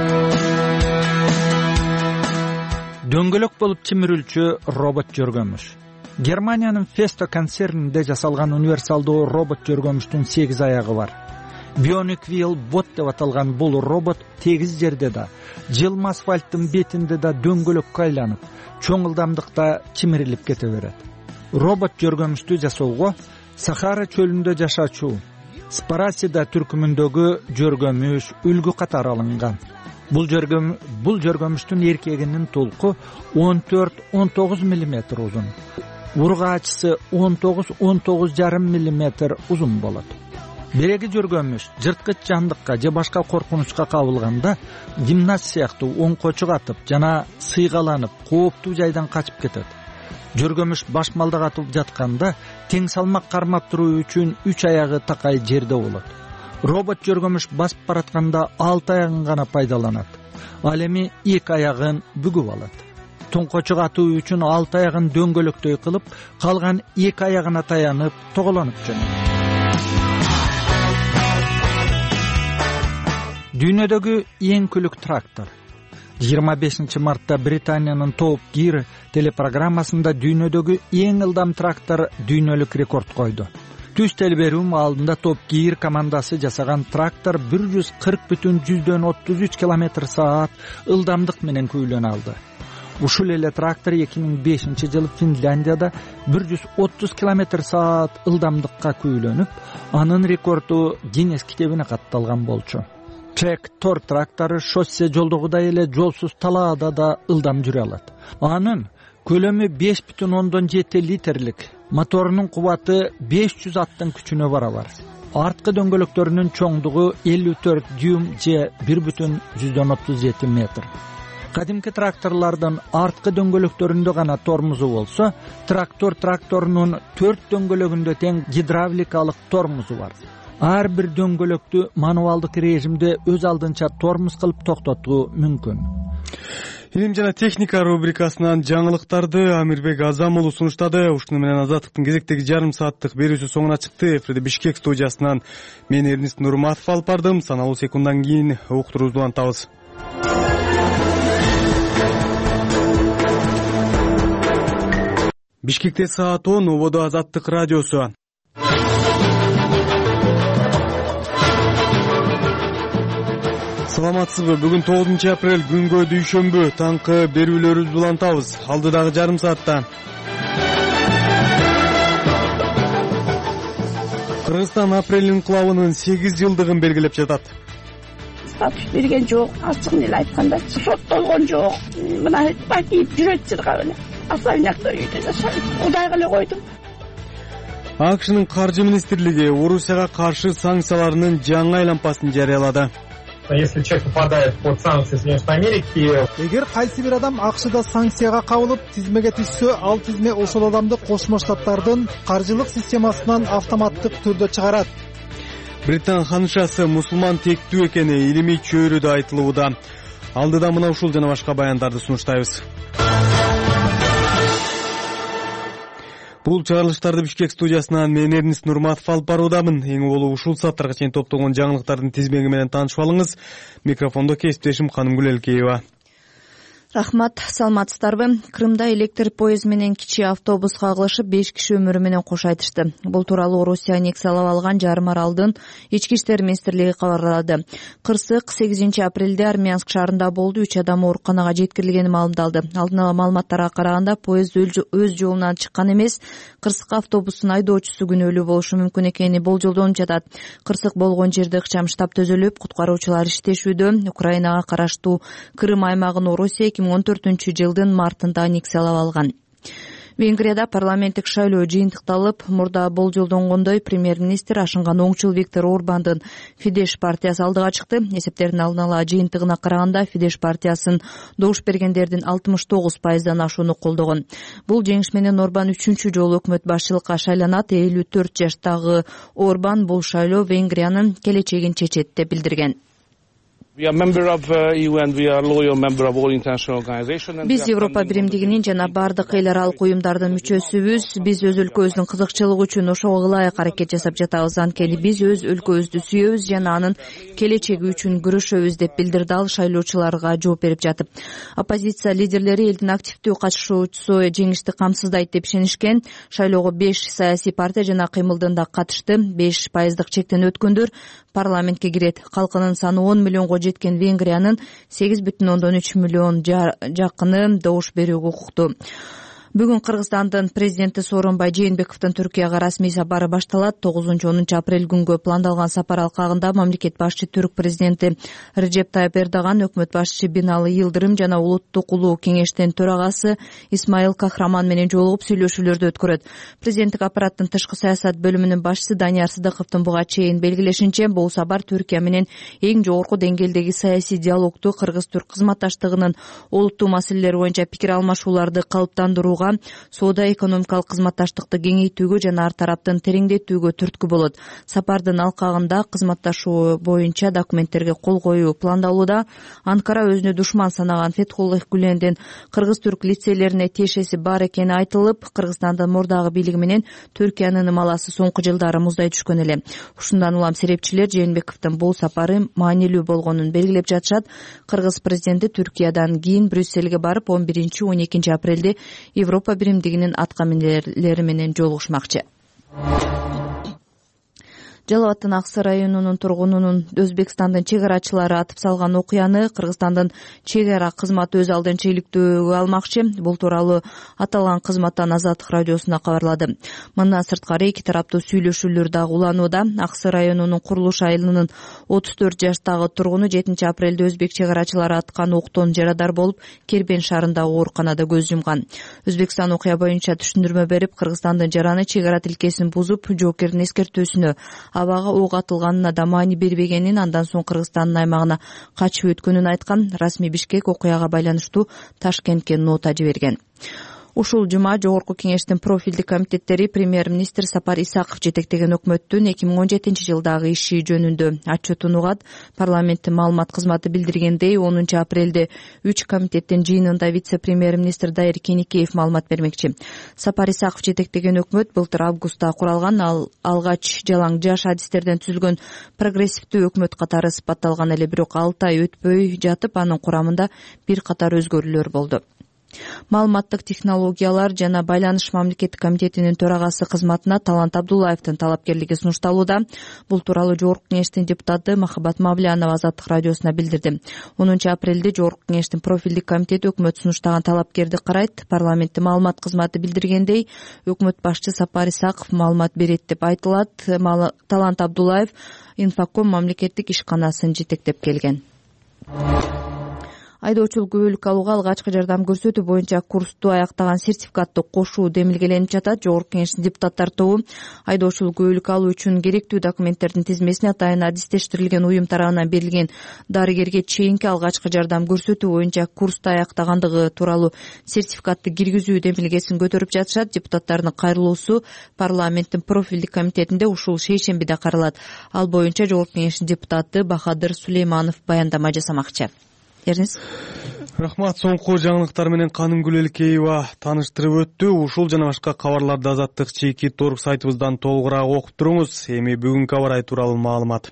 Дөңгөлөк болуп чимирилчү робот жөргөмүш. Германиянын Festo концернинде жасалган универсалдуу робот жөргөмүштүн сегиз аягы бар. Bionic Wheel Bot деп аталган бул робот тегиз жерде да, жылма асфальттын бетинде да дөңгөлөккө айланып, чоң ылдамдыкта чимирилип кете берет. Робот жөргөмүштү жасоого Сахара чөлүндө жашачу Спарасида түркүмүндөгү жөргөмүш үлгү катары алынган. Бул жөргөм бул жөргөмүштүн эркегинин толку он төрт он тогуз миллиметр узун. Ургаачысы он тогуз он тогуз жарым миллиметр узун болот. Береги жөргөмүш жырткыч жандыкка же башка коркунучка кабылганда гимнаст сыяктуу оңко чыгатып жана сыйгаланып кооптуу жайдан качып кетет. Жөргөмүш башмалдак атып жатканда тең салмак кармап туруу үчүн үч аягы такай жерде болот. Робот жөргөмүш басып баратканда алты аягын гана пайдаланат. Ал эми эки аягын бүгүп алат. Тоңко чыгатуу үчүн алты аягын дөңгөлөктөй кылып, калган эки аягына таянып, тоголонуп жөнөйт. Дүйнөдөгү эң күлүк трактор. жыйырма бешинчи мартта Британиянын Top Gear телепрограммасында дүйнөдөгү эң ылдам трактор дүйнөлүк рекорд койду. Түз телберүү маалында Top Gear командасы жасаган трактор бир жүз кырк бүтүн жүздөн отуз үч километр саат ылдамдык менен күйлөнө алды. Ушул эле трактор эки миң бешинчи жылы Финляндияда бир жүз отуз километр саат ылдамдыкка күйлөнүп, анын рекорду Гиннес китебине катталган болчу. Трактор трактору шоссе жолдогудай эле жолсуз талаада да ылдам жүрө алат. Анын көлөмү беш бүтүн ондон жети литрлик, моторунун кубаты беш жүз аттын күчүнө барабар. Арткы дөңгөлөктөрүнүн чоңдугу элүү төрт дюйм же бир бүтүн жүздөн отуз жети метр. Кадимки тракторлардын арткы дөңгөлөктөрүндө гана тормозу болсо, трактор тракторунун төрт дөңгөлөгүндө тең гидравликалык тормозу бар. Ар бир дөңгөлөктү мануалдык режимде өз алдынча тормоз кылып токтотуу мүмкүн. Илим жана техника рубрикасынан жаңылыктарды Амирбек Азамулу сунуштады. Ушуну менен Азаттыктын кезектеги жарым сааттык берүүсү соңуна чыкты. Эфирде Бишкек студиясынан мен Эрнист Нурматов алып бардым. Саналуу секунддан кийин уктуруубузду улантабыз. Бишкекте саат он, ободо Азаттык радиосу. Саламатсызбы? Бүгүн тогузунчу апрель күнгө дүйшөмбү. Таңкы берүүлөрүбүздү улантабыз. Алдыдагы жарым саатта Кыргызстан апрель инкылабынын сегиз жылдыгын белгилеп жатат. Статус берген жок, ачыгын эле айтканда соттолгон жок. Мына бакип жүрөт жырга эле. Особнякта үйдө жашайт. Кудайга эле койдум. АКШнын каржы министрлиги Орусияга каршы санкцияларынын жаңы айлампасын жарыялады. Если человек попадает под санкции Соединенной Америки, эгер кайсы бир адам АКШда санкцияга кабылып тизмеге түшсө, ал тизме ошол адамды Кошмо Штаттардын каржылык системасынан автоматтык түрдө чыгарат. Британ ханышасы мусулман тектүү экени илимий чөйрөдө айтылууда. Алдыда мына ушул жана башка баяндарды сунуштайбыз. Бул чыгарылыштарды Бишкек студиясынан мен Эрнист Нурматов алып баруудамын. Эң болуу ушул сааттарга чейин топтолгон жаңылыктардын тизмеги менен таанышып алыңыз. Микрофондо кесиптешим Канымгүл Элкеева. Рахмат, саламатсыздарбы? Крымда электр поезд менен кичи автобус кагылышып, беш киши өмүрү менен кош айтышты. Бул тууралуу Орусия аннексиялап алган жарым аралдын ички иштер министрлиги кабарлады. Кырсык сегизинчи апрелде Армянск шаарында болду, үч адам ооруканага жеткирилгени маалымдалды. Алдын ала маалыматтарга караганда, поезд өз жолунан чыккан эмес, Кырсык автобустун айдоочусу күнөөлүү болушу мүмкүн экени болжолдонуп жатат. Кырсык болгон жерде ыкчам штаб төзүлүп, куткаруучулар иштешүүдө. Украинага караштуу Крым аймагын Орусия эки миң он төртүнчү жылдын мартында аннексиялап алган. Венгрияда парламенттик шайлоо жыйынтыкталып, мурда болжолдонгондой премьер-министр ашынган оңчул Виктор Орбандын Фидеш партиясы алдыга чыкты. Эсептердин алдын ала жыйынтыгына караганда, Фидеш партиясын добуш бергендердин алтымыш тогуз пайыздан ашууну колдогон. Бул жеңиш менен Орбан үчүнчү жолу өкмөт башчылыкка шайланат. элүү төрт жаштагы Орбан бул шайлоо Венгриянын келечегин чечет деп билдирген. Биз Европа биримдигинин жана бардык эл аралык уюмдардын мүчөсүбүз. Биз өз өлкөбүздүн кызыкчылыгы үчүн ошого ылайык аракет жасап жатабыз. Анткени биз өз өлкөбүздү сүйөбүз жана анын келечеги үчүн күрөшөбүз деп билдирди ал шайлоочуларга жооп берип жатып. Оппозиция лидерлери элдин активдүү катышуучусу жеңишти камсыздайт деп ишенишкен. Шайлоого беш саясий партия жана кыймылдын да катышты. беш пайыздык чектен өткөндөр парламентке кирет. Калкынын саны он миллионго жеткен Венгриянын сегиз бүтүн ондон үч миллион жакыны добуш берүүгө укуктуу. Бүгүн Кыргызстандын президенти Сооронбай Жээнбековдун Түркияга расмий сапары башталат. тогузунчу онунчу апрель күнгө пландалган сапар алкагында мамлекет башчы түрк президенти Реджеп Тайып Эрдоган, өкмөт башчысы Бинали Йылдырым жана улуттук улуу кеңештин төрагасы Исмаил Кахраман менен жолугуп сүйлөшүүлөрдү өткөрөт. Президенттик аппараттын тышкы саясат бөлүмүнүн башчысы Данияр Сыдыковдун буга чейин белгилешинче, бул сапар Түркия менен эң жогорку деңгээлдеги саясий диалогду, кыргыз-түрк кызматташтыгынын олуттуу маселелери боюнча пикир алмашууларды калыптандырууга, соода-экономикалык кызматташтыкты кеңейтүүгө жана ар тараптын тереңдетүүгө түрткү болот. Сапардын алкагында кызматташуу боюнча документтерге кол коюу пландалууда. Анкара өзүнө душман санаган Фетхуллах Гүлендин кыргыз-түрк лицейлерине тиешеси бар экени айтылып, Кыргызстандын мурдагы бийлиги менен Түркиянын ымаласы соңку жылдары муздай түшкөн эле. Ушундан улам серепчилер Жээнбековдун бул сапары маанилүү болгонун белгилеп жатышат. Кыргыз президенти Түркиядан кийин Брюссельге барып, он биринчи он экинчи апрелде Европа биримдигинин аткаминерлери менен жолугушмакчы. Жалал Абадтын Аксы районунун тургунунун Өзбекстандын чек арачылары атып салган окуяны Кыргызстандын чек ара кызматы өз алдынча иликтөөгө алмакчы. Бул тууралуу аталган кызматтан Азаттык радиосуна кабарлады. Мындан сырткары эки тараптуу сүйлөшүүлөр дагы уланууда. Аксы районунун Курулуш айылынын отуз төрт жаштагы тургуну жетинчи апрелде өзбек чек арачылары аткан октон жарадар болуп, Кербен шаарындагы ооруканада көз жумган. Өзбекстан окуя боюнча түшүндүрмө берип, Кыргызстандын жараны чек ара тилкесин бузуп, жоокердин эскертүүсүнө абага ок атылганына да маани бербегенин, андан соң Кыргызстандын аймагына качып өткөнүн айткан. Расмий Бишкек окуяга байланыштуу Ташкентке нота жиберген. Ушул жума Жогорку Кеңештин профилдик комитеттери премьер-министр Сапар Исаков жетектеген өкмөттүн эки миң он жетинчи жылдагы иши жөнүндө отчетун угат. Парламенттин маалымат кызматы билдиргендей, онунчу апрелде үч комитеттин жыйынында вице-премьер-министр Дайыр Кеникеев маалымат бермекчи. Сапар Исаков жетектеген өкмөт былтыр августта куралган. Ал алгач жалаң жаш адистерден түзүлгөн прогрессивдүү өкмөт катары сыпатталган эле, бирок алты ай өтпөй жатып анын курамында бир катар өзгөрүүлөр болду. Маалыматтык технологиялар жана байланыш мамлекеттик комитетинин төрагасы кызматына Талант Абдуллаевдин талапкерлиги сунушталууда. Бул тууралуу Жогорку Кеңештин депутаты Махабат Мавлянова Азаттык радиосуна билдирди. онунчу апрелде Жогорку Кеңештин профилдик комитети өкмөт сунуштаган талапкерди карайт. Парламенттин маалымат кызматы билдиргендей, өкмөт башчы Сапар Исаков маалымат берет деп айтылат. Талант Абдуллаев Инфоком мамлекеттик ишканасын жетектеп келген. Айдоочулук күбөлүк алууга алгачкы жардам көрсөтүү боюнча курсту аяктаган сертификатты кошуу демилгеленип жатат. Жогорку Кеңештин депутаттар тобу айдоочулук күбөлүк алуу үчүн керектүү документтердин тизмесине атайын адистештирилген уюм тарабынан берилген дарыгерге чейинки алгачкы жардам көрсөтүү боюнча курсту аяктагандыгы тууралуу сертификатты киргизүү демилгесин көтөрүп жатышат. Депутаттардын кайрылуусу парламенттин профилдик комитетинде ушул шейшембиде каралат. Ал боюнча Жогорку Кеңештин депутаты Бахадыр Сулейманов баяндама жасамакчы. Эрнис. Рахмат. Соңку жаңылыктар менен Канымгүл Элкеева тааныштырып өттү. Ушул жана башка кабарларды Азаттык чеки торг сайтыбыздан толугураак окуп туруңуз. Эми бүгүнкү аба ырайы тууралуу маалымат.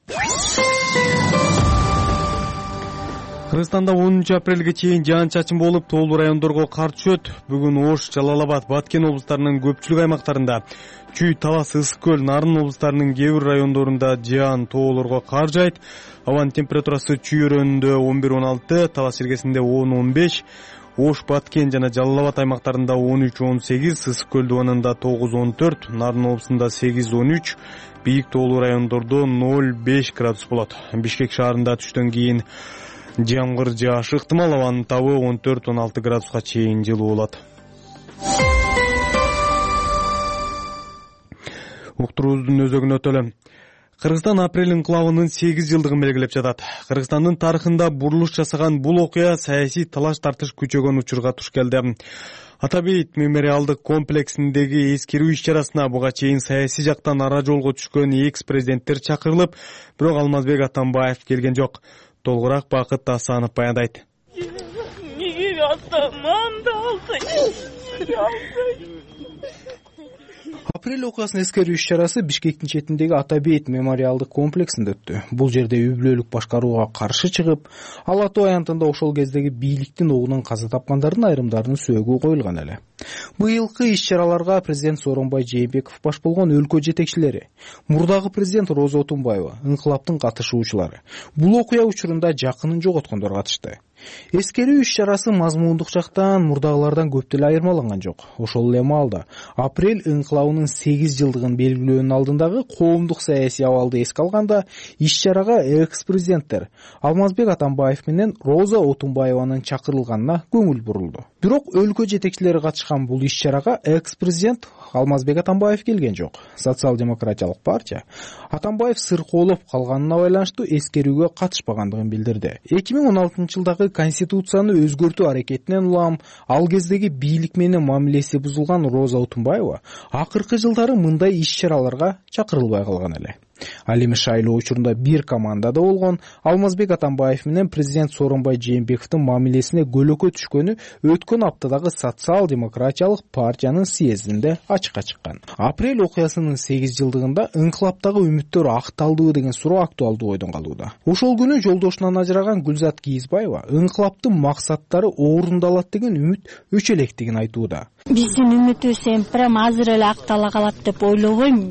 Кыргызстанда онунчу апрелге чейин жаан-чачын болуп, тоолуу райондорго кар түшөт. Бүгүн Ош, Жалал Абад, Баткен облустарынын көпчүлүк аймактарында, Чүй, Талас, Ысык көл, Нарын облустарынын кээ бир райондорунда жаан, тоолорго кар жайт. Абанын температурасы Чүй өрөөнүндө он бир он алты, Талас жергесинде он он беш, Ош, Баткен жана Жалал Абад аймактарында он үч он сегиз, Ысык көл дубанында тогуз он төрт, Нарын облусунда сегиз он үч, бийик тоолуу райондордо ноль беш градус болот. Бишкек шаарында түштөн кийин жамгыр жаашы ыктымал, абанын табы он төрт он алты градуска чейин жылуу болот. Уктуруубуздун өзөгүнө өтөлө. Кыргызстан апрель инкылабынын сегиз жылдыгын белгилеп жатат. Кыргызстандын тарыхында бурулуш жасаган бул окуя саясий талаш тартыш күчөгөн учурга туш келди. Атабейт мемориалдык комплексиндеги эскерүү иш-чарасына буга чейин саясий жактан ара жолго түшкөн экс-президенттер чакырылып, бирок Алмазбек Атамбаев келген жок. Толугураак Бакыт Асанов баяндайт. Апрель окуясын эскерүү иш-чарасы Бишкектин четиндеги Атабейт мемориалдык комплексинде өттү. Бул жерде үй бүлөлүк башкарууга каршы чыгып, Ала Тоо аянтында ошол кездеги бийликтин огунан каза тапкандардын айрымдарынын сөөгү коюлган эле. Быйылкы иш-чараларга президент Сооронбай Жээнбеков баш болгон өлкө жетекчилери, мурдагы президент Роза Отунбаева, инкылаптын катышуучулары, бул окуя учурунда жакынын жоготкондор катышты. Эскерүү иш-чарасы мазмундук жактан мурдагылардан көп деле айырмаланган жок. Ошол эле маалда апрель инкылабынын сегиз жылдыгын белгилөөнүн алдындагы коомдук саясий абалды эске алганда, иш-чарага экс-президенттер Алмазбек Атамбаев менен Роза Отунбаеванын чакырылганына көңүл бурулду. Бирок өлкө жетекчилери катышкан бул иш-чарага экс-президент Алмазбек Атамбаев келген жок. Социал-демократиялык партия Атамбаев сыркоолоп калганына байланыштуу эскерүүгө катышпагандыгын билдирди. эки миң он алтынчы жылдагы конституцияны өзгөртүү аракетинен улам ал кездеги бийлик менен мамилеси бузулган Роза Отунбаева акыркы жылдары мындай иш-чараларга чакырылбай калган эле. Ал эми шайлоо учурунда бир командада болгон Алмазбек Атамбаев менен президент Сооронбай Жээнбековдун мамилесине көлөкө түшкөнү өткөн аптадагы социал-демократиялык партиянын съездинде ачыкка чыккан. Апрель окуясынын сегиз жылдыгында инкылаптагы үмүттөр акталдыбы деген суроо актуалдуу ойдон калууда. Ошол күнү жолдошунан ажыраган Гүлзат Кийизбаева инкылаптын максаттары орундалат деген үмүт өчө электигин айтууда. Биздин үмүтүбүз эми прям азыр эле актала калат деп ойлобойм.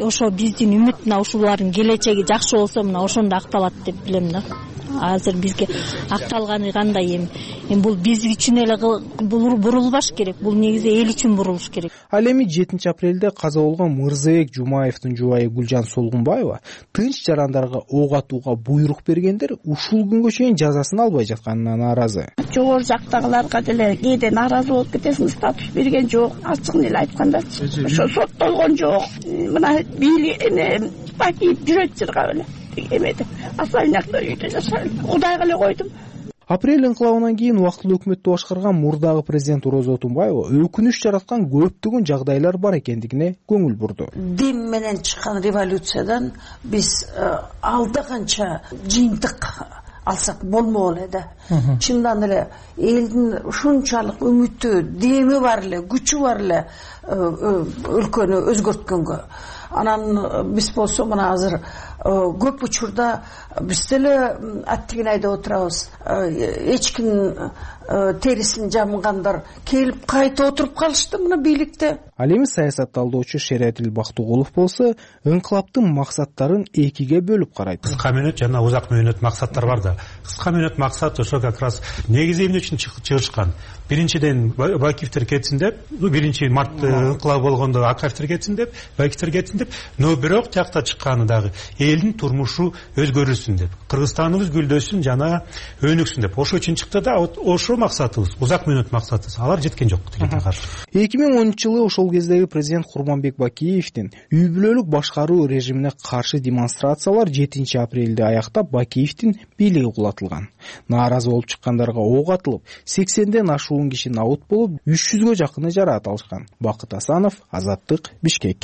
ошо биздин үмүт мына ушулардын келечеги жакшы болсо мына ошондо акталат деп билем да. Азыр бизге акталганы кандай эми эми бул биз үчүн эле бурулбаш керек, бул негизи эл үчүн бурулуш керек. Ал эми жетинчи апрелде каза болгон Мырзабек Жумаевдин жубайы Гүлжан Солгунбаева тынч жарандарга ок атууга буйрук бергендер ушул күнгө чейин жазасын албай жатканына нааразы. Жогору жактагыларга деле кээде нааразы болуп кетесиң, статус берген жок, ачыгын эле айткандачы. Ошо соттолгон жок. Мына бийлик бакип жүрөт жырга эле. Эмеди. Особнякта үйдө жашайм. Кудайга эле койдум. Апрель инкылабынан кийин убактылуу өкмөттү башкарган мурдагы президент Роза Отунбаева өкүнүч жараткан көптөгөн жагдайлар бар экендигине көңүл бурду. Дем менен чыккан революциядан биз алда канча жыйынтык алсак болмок эле да. Чындан эле элдин ушунчалык үмүтү, деми бар эле, күчү бар эле өлкөнү өзгөрткөнгө. Анан биз болсо мына азыр көп учурда биз деле аттигин айдап отурабыз. Эч ким терисин жамгандар келип кайта отуруп калышты мына бийликте. Ал эми саясат талдоочу Шериатил Бактыгулов болсо инкылаптын максаттарын экиге бөлүп карайт. Кыска мөөнөт жана узак мөөнөт максаттар бар да. Кыска мөөнөт максат ошо как раз негизи эмне үчүн чыгышкан. Биринчиден Бакиевтер кетсин деп, биринчи март инкылабы болгондо Акаевтер кетсин деп, Бакиевтер кетсин деп, но бирок жакта чыкканы дагы элдин турмушу өзгөрүлсүн деп, Кыргызстаныбыз гүлдөсүн жана өнүксүн деп. Ошо үчүн чыкты да, ошо максатыбыз, узак мөөнөт максатыбыз. Алар жеткен жок тилекке каршы. эки миң онунчу жылы ошол кездеги президент Курманбек Бакиевдин үй бүлөлүк башкаруу режимине каршы демонстрациялар жетинчи апрелде аяктап Бакиевдин бийлиги кулатылган. Нааразы болуп чыккандарга ок атылып, сексенден ашуун киши набут болуп, үч жүзгө жакыны жараат алышкан. Бакыт Асанов, Азаттык, Бишкек.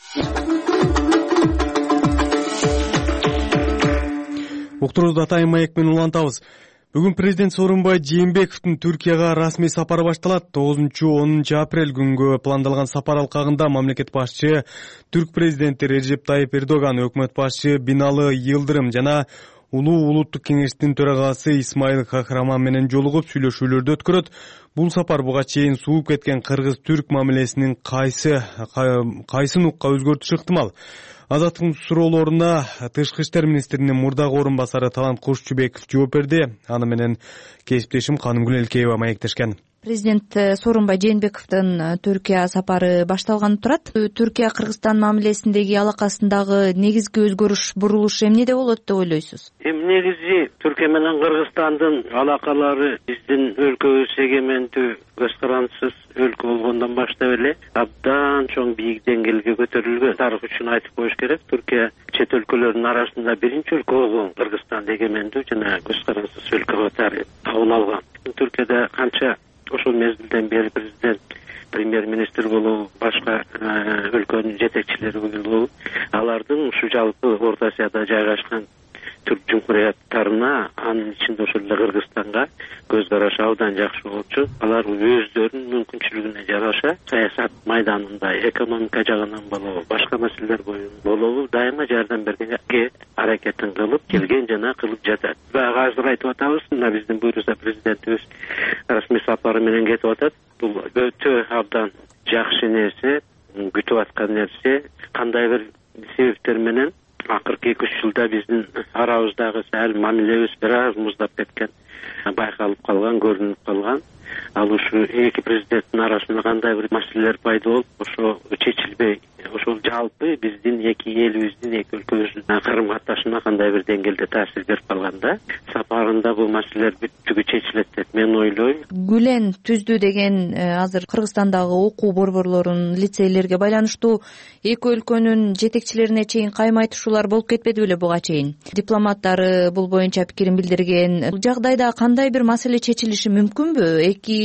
Уктурууда Атайын маек менен улантабыз. Бүгүн президент Сооронбай Жээнбековдун Түркияга расмий сапары башталат. тогузунчу онунчу апрель күнгө пландалган сапар алкагында мамлекет башчы Түрк президенти Режеп Тайып Эрдоган, өкмөт башчы Биналы Йылдырым жана Улуу улуттук кеңештин төрагасы Исмаил Кахраман менен жолугуп сүйлөшүүлөрдү өткөрөт. Бул сапар буга чейин сууп кеткен кыргыз-түрк мамилесинин кайсы кайсы нукка өзгөртүшү ыктымал? Азаттыктын суроолоруна Тышкы иштер министринин мурдагы орун басары Талант Кушчубеков жооп берди. Аны менен кесиптешим Канымгүл Элкеева маектешкен. Президент Сооронбай Жээнбековдун Түркия сапары башталганы турат. Түркия Кыргызстан мамилесиндеги алакасындагы негизги өзгөрүш, бурулуш эмнеде болот деп ойлойсуз? Эми негизи Түркия менен Кыргызстандын алакалары биздин өлкөбүз эгемендүү, көз карандысыз өлкө болгондон баштап эле абдан чоң бийик деңгээлге көтөрүлгөн. Тарых үчүн айтып коюш керек. Түркия чет өлкөлөрдүн арасында биринчи өлкө болгон. Кыргызстан эгемендүү жана көз карандысыз өлкө катары табын алган. Түркияда канча ошол мезгилден бери президент, премьер-министр болобу, башка өлкөнүн жетекчилери болобу, алардын ушу жалпы Орто Азияда жайгашкан түрк жумхурияттарына, анын ичинде ошол эле Кыргызстанга көз карашы абдан жакшы болчу. Алар өздөрүнүн мүмкүнчүлүгүнө жараша саясат майданында, экономика жагынан болобу, башка маселелер боюнда болобу дайыма жардам бергенге аракетин кылып келген жана кылып жатат. Баягы азыр айтып атабыз, мына биздин буйруса президентибиз расмий сапары менен кетип атат. Бул өтө абдан жакшы нерсе, күтүп аткан нерсе. Кандай бир себептер менен акыркы эки үч жылда биздин арабыздагы сәл мамилебиз бир аз муздап кеткен, байкалып калган, көрүнүп калган. Ал ушу эки президенттин арасында кандай бир маселелер пайда болуп, ошо чечилбей, ошол жалпы биздин эки элибиздин, эки өлкөбүздүн карым катнашына кандай бир деңгээлде таасир берип калганда, сапарында бул маселелер бүттүгү чечилет деп мен ойлойм. Гүлен түздү деген азыр Кыргызстандагы окуу борборлорунун, лицейлерге байланыштуу эки өлкөнүн жетекчилерине чейин кайма айтышуулар болуп кетпеди беле буга чейин? Дипломаттары бул боюнча пикирин билдирген. Бул жагдайда кандай бир маселе чечилиши мүмкүнбү?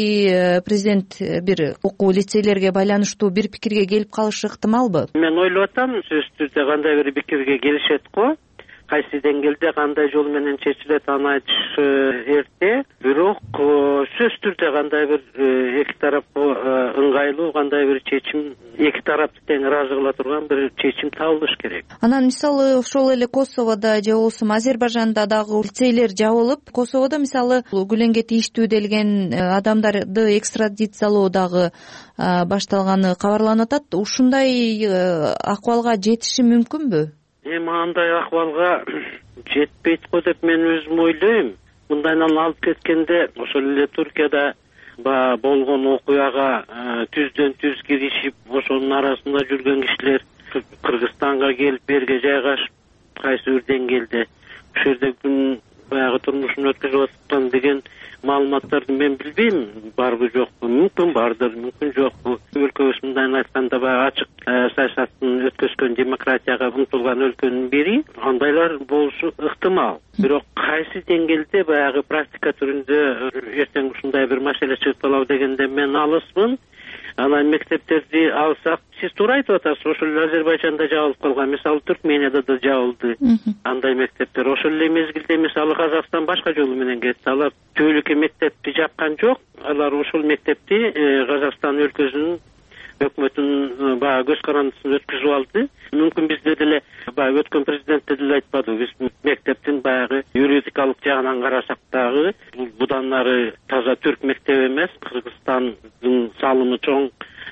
Эки президент бир окуу лицейлерге байланыштуу бир пикирге келип калышы ыктымалбы? Мен ойлоп атам, сөзсүз түрдө кандай бир пикирге келишет го. Кайсы деңгээлде кандай жол менен чечилет аны айтыш эрте. Бирок сөзсүз түрдө кандай бир эки тарап ыңгайлуу кандай бир чечим, эки тарапты тең ыраазы кыла турган бир чечим табылыш керек. Анан мисалы ошол эле Косоводо же болбосо Азербайжанда дагы лицейлер жабылып, Косоводо мисалы өлеңге тийиштүү делген адамдарды экстрадициялоо дагы башталганы кабарланып атат. Ушундай акыбалга жетиши мүмкүнбү? Эми андай акыбалга жетпейт го деп мен өзүм ойлойм. Мындайдан алып кеткенде ошол эле Туркияда баягы болгон окуяга түздөн түз киришип, ошонун арасында жүргөн кишилер Кыргызстанга келип, берге жайгашып, кайсы бир деңгээлде ушул жерде күн баягы турмушун өткөзүп аткан деген маалыматтарды мен билбейм, барбы жокпу, мүмкүн бардыр, мүмкүн жокпу. Өлкөбүз мындай айтканда баягы ачык саясаттын өткөзгөн, демократияга умтулган өлкөнүн бири, андайлар болушу ыктымал. Бирок кайсы деңгээлде баягы практика түрүндө эртең ушундай бир маселе чыгып калабы дегенде мен алысмын. Анан мектептерди алсак, сиз туура айтып атасыз, ошол эле Азербайжанда жабылып калган, мисалы Түркменияда да жабылды андай мектептер. Ошол эле мезгилде мисалы Казакстан башка жолу менен кетти. Алар түбөлүккө мектепти жапкан жок, алар ошол мектепти Казакстан өлкөсүнүн өкмөтүнүн баягы көз карандысын өткөзүп алды. Мүмкүн бизде деле баягы өткөн президент деле айтпадыбы, биз мектептин баягы юридикалык жагынан карасак дагы будан нары таза түрк мектеби эмес, Кыргызстандын салымы чоң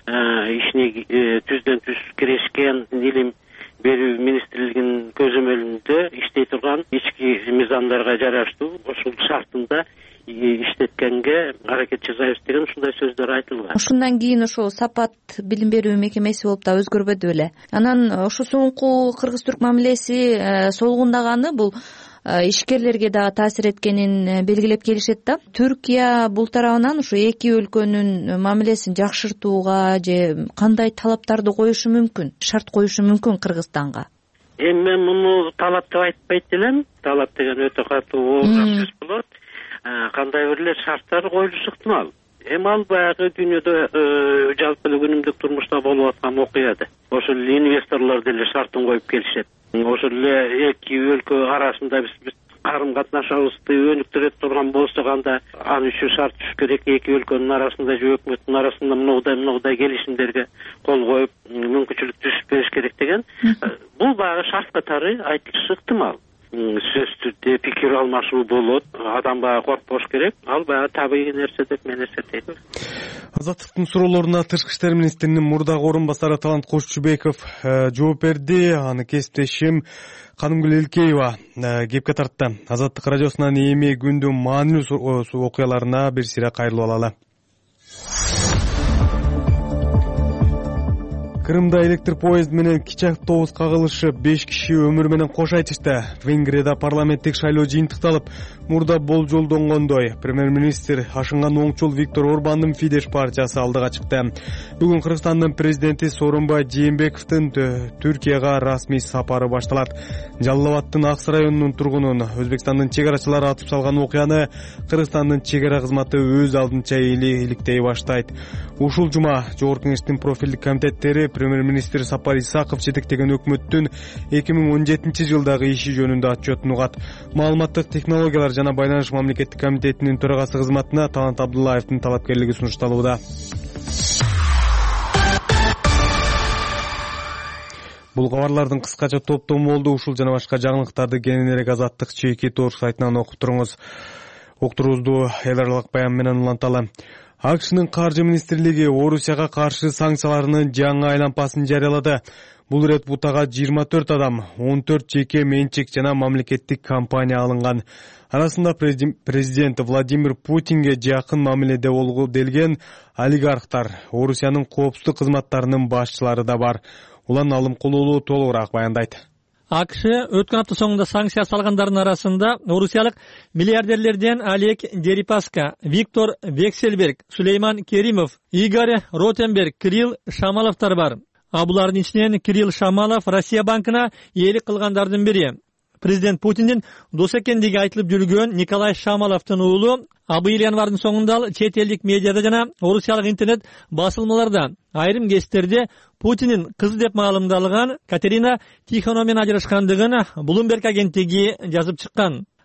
ишине түздөн түз кирешкен, илим берүү министрлигинин көзөмөлүндө иштей турган ички мыйзамдарга жараштуу ошол шартында иштеткенге аракет жасайбыз деген ушундай сөздөр айтылган. Ошондон кийин ошо Сапат билим берүү мекемеси болуп да өзгөрбөдү беле. Анан ошо соңку кыргыз-түрк мамилеси солгундаганы бул ишкерлерге дагы таасир эткенин белгилеп келишет да. Түркия бул тарабынан ушу эки өлкөнүн мамилесин жакшыртууга же кандай талаптарды коюшу мүмкүн, шарт коюшу мүмкүн Кыргызстанга? Эми мен муну талап деп айтпайт элем. Талап деген өтө катуу сөз болот. Кандай бир эле шарттар коюлушу ыктымал. Эми ал баягы дүйнөдө жалпы эле күнүмдүк турмушта болуп аткан окуя да. Ошол эле инвесторлор деле шартын коюп келишет. Ошол эле эки өлкө арасында биз карым катнашыбызды өнүктүрө турган болсок, анда аны үчүн шарт түшүш керек. Эки өлкөнүн арасында же өкмөттүн арасында мындай мындай келишимдерге кол коюп мүмкүнчүлүк түзүп бериш керек деген. Бул баягы шарт катары айтылышы ыктымал. Сөз түрдө пикир алмашуу болот, адам баягы коркпош керек. Ал баягы табигый нерсе деп мен эсептейм. Азаттыктын суроолоруна Тышкы иштер министринин мурдагы орун басары Талант Кошчубеков жооп берди. Аны кесиптешим Канымгүл Элкеева кепке тартты. Азаттык радиосунан эми күндүн маанилүү окуяларына бир сыйра кайрылып алалы. Кырымда электр поезд менен кичи автобус кагылышып, беш киши өмүрү менен кош айтышты. Венгрияда парламенттик шайлоо жыйынтыкталып, мурда болжолдонгондой премьер-министр ашынган оңчол Виктор Орбандын Фидеш партиясы алдыга чыкты. Бүгүн Кыргызстандын президенти Сооронбай Жээнбековдун Түркияга расмий сапары башталат. Жалал Абадтын Аксы районунун тургунун Өзбекстандын чек арачылары атып салган окуяны Кыргызстандын чек ара кызматы өз алдынча иликтей баштайт. Ушул жума Жогорку Кеңештин профилдик комитеттери премьер-министр Сапар Исаков жетектеген өкмөттүн эки миң он жетинчи жылдагы иши жөнүндө отчетун угат. Маалыматтык технологиялар жана байланыш мамлекеттик комитетинин төрагасы кызматына Талант Абдуллаевдин талапкерлиги сунушталууда. Бул кабарлардын кыскача топтому болду. Ушул жана башка жаңылыктарды кененирээк Азаттык чеки Торс сайтынан окуп туруңуз. Уктуруубузду эл аралык баян менен уланталы. АКШнын каржы министрлиги Орусияга каршы санкцияларынын жаңы айлампасын жарыялады. Бул ирет бутага жыйырма төрт адам, он төрт жеке менчик жана мамлекеттик компания алынган. Арасында президент Владимир Путинге жакын мамиледе болгу делген олигархтар, Орусиянын коопсуздук кызматтарынын башчылары да бар. Улан алым кулуулу толугураак баяндайт. АКШ өткөн апта соңунда санкция салгандардын арасында орусиялык миллиардерлерден Олег Дерипаска, Виктор Вексельберг, Сулейман Керимов, Игорь Ротенберг, Кирилл Шамаловтар бар. А булардын ичинен Кирилл Шамалов Россия банкына ээлик кылгандардын бири. Президент Путиндин дос экендиги айтылып жүргөн Николай Шамаловдун уулу Абыл январдын соңунда ал чет элдик медиада жана орусиялык интернет басылмаларда айрым кездерде Путиндин кызы деп маалымдалган Катерина Тихоновна менен ажырашкандыгын Bloomberg агенттиги жазып чыккан.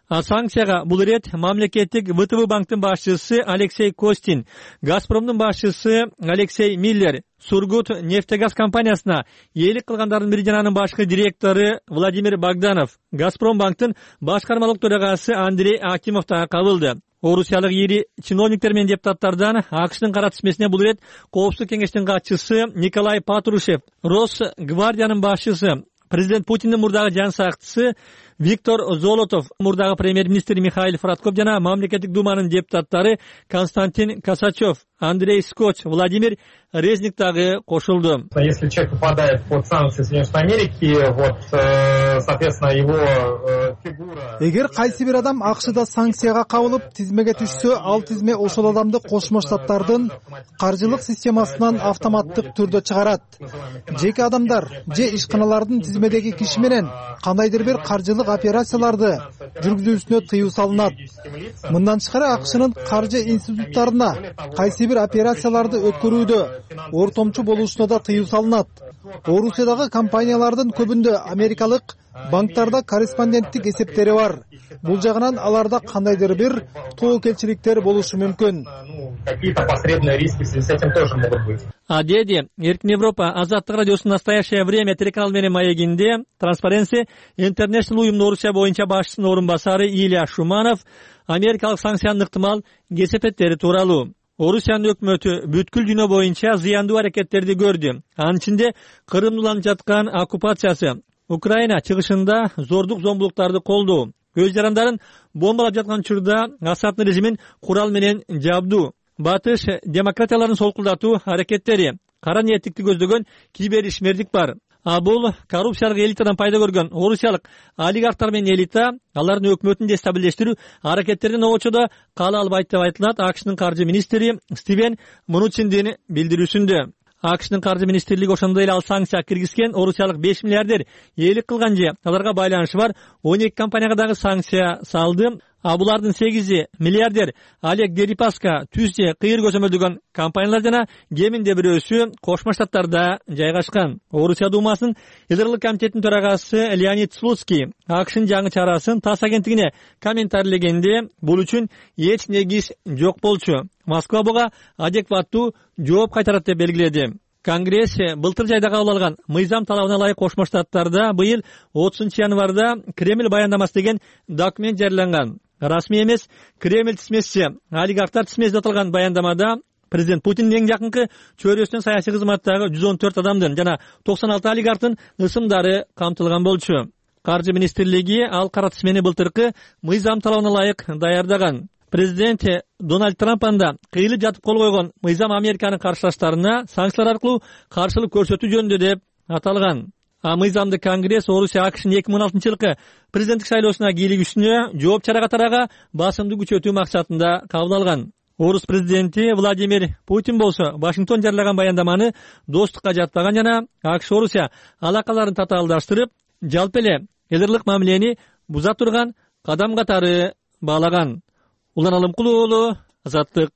Санкцияга бул ирет мамлекеттик вэ тэ вэ банктын башчысы Алексей Костин, Газпромдун башчысы Алексей Миллер, Сургут нефтегаз компаниясына ээлик кылгандардын бири жана анын башкы директору Владимир Богданов, Газпром банктын башкармалык төрагасы Андрей Акимов да кабылды. Орусиялык ири чиновниктер менен депутаттардан АКШтын кара тизмесине бул ирет Коопсуздук кеңештин катчысы Николай Патрушев, Росгвардиянын башчысы, президент Путиндин мурдагы жан сактысы Виктор Золотов, мурдагы премьер-министр Михаил Фродков жана мамлекеттик думанын депутаттары Константин Косачев, Андрей Скотч, Владимир Резник дагы кошулду. Если человек попадает под санкции Соединенных Штатов Америки, вот, соответственно, его фигура... Эгер кайсы бир адам АКШда санкцияга кабылып тизмеге түшсө, ал тизме ошол адамды Кошмо Штаттардын каржылык системасынан автоматтык түрдө чыгарат. Жеке адамдар же ишканалардын тизмедеги киши менен кандайдыр бир каржылык операцияларды жүргүзүүсүнө тыюу салынат. Мындан тышкары АКШнын каржы институттарына кайсы бир операцияларды өткөрүүдө ортомчу болушуна да тыюу салынат. Орусиядагы компаниялардын көбүндө америкалык банктарда корреспонденттик эсептери бар. Бул жагынан аларда кандайдыр бир тоокелчиликтер болушу мүмкүн. Какие-то посредные риски в связи с этим тоже могут быть. А деди, Эркин Европа, Азаттык радиосунун настоящее время телеканал менен маегинде Transparency International уюмунун Орусия боюнча башчысынын орун басары Илья Шуманов америкалык санкциянын ыктымал кесепеттери тууралуу. Орусиянын өкмөтү бүткүл дүйнө боюнча зыяндуу аракеттерди көрдү. Анын ичинде Кырымды уланып жаткан оккупациясы, Украина чыгышында зордук зомбулуктарды колдоо, өз жарандарын бомбалап жаткан учурда Асаддын режимин курал менен жабдуу, батыш демократияларын солкулдатуу аракеттери, кара ниеттикти көздөгөн кийбир ишмердик бар. А бул коррупциялык элитадан пайда көргөн орусиялык олигархтар менен элита алардын өкмөтүн дестабилдештирүү аракеттеринин обочодо кала албайт деп айтылат АКШнын каржы министри Стивен Мнучиндин билдирүүсүндө. АКШнын каржы министрлиги ошондой эле ал санкция киргизген орусиялык беш миллиардер ээлик кылган же аларга байланышы бар он эки компанияга дагы санкция салды. А булардын сегизи миллиардер Олег Дерипаска, Түзде, кыйыр көзөмөлдөгөн компаниялар жана кеминде бирөөсү Кошмо Штаттарда жайгашкан. Орусия Думасынын Израилдык комитетинин төрагасы Леонид Слуцкий АКШнын жаңы чарасын ТАСС агенттигине комментарийлегенде бул үчүн эч негиз жок болчу. Москва буга адекваттуу жооп кайтарат деп белгиледи. Конгресс былтыр жайда кабыл алган мыйзам талабына ылайык Кошмо Штаттарда быйыл отузунчу январда Кремль баяндамасы деген документ жарыяланган. Расмий эмес Кремль тизмеси, олигархтар тизмеси деп аталган баяндамада президент Путиндин эң жакынкы чөйрөсүнөн саясий кызматтагы жүз он төрт адамдын жана токсон алты олигархтын ысымдары камтылган болчу. Каржы министрлиги ал кара тизмени былтыркы мыйзам талабына ылайык даярдаган. Президент Дональд Трамп анда кыйылып жатып кол койгон мыйзам Американын каршылаштарына санкциялар аркылуу каршылык көрсөтүү жөнүндө деп аталган. А мыйзамды Конгресс Орусия АКШнын эки миң он алтынчы жылкы президенттик шайлоосуна кийлигүүсүнө жооп чара катарага басымды күчөтүү максатында кабыл алган. Орус президенти Владимир Путин болсо Вашингтон жарыяган баяндаманы достукка жатпаган жана АКШ Орусия алакаларын татаалдаштырып, жалпы эле эл аралык мамилени буза турган кадам катары баалаган. Улан Алымкулуу уулу, Азаттык.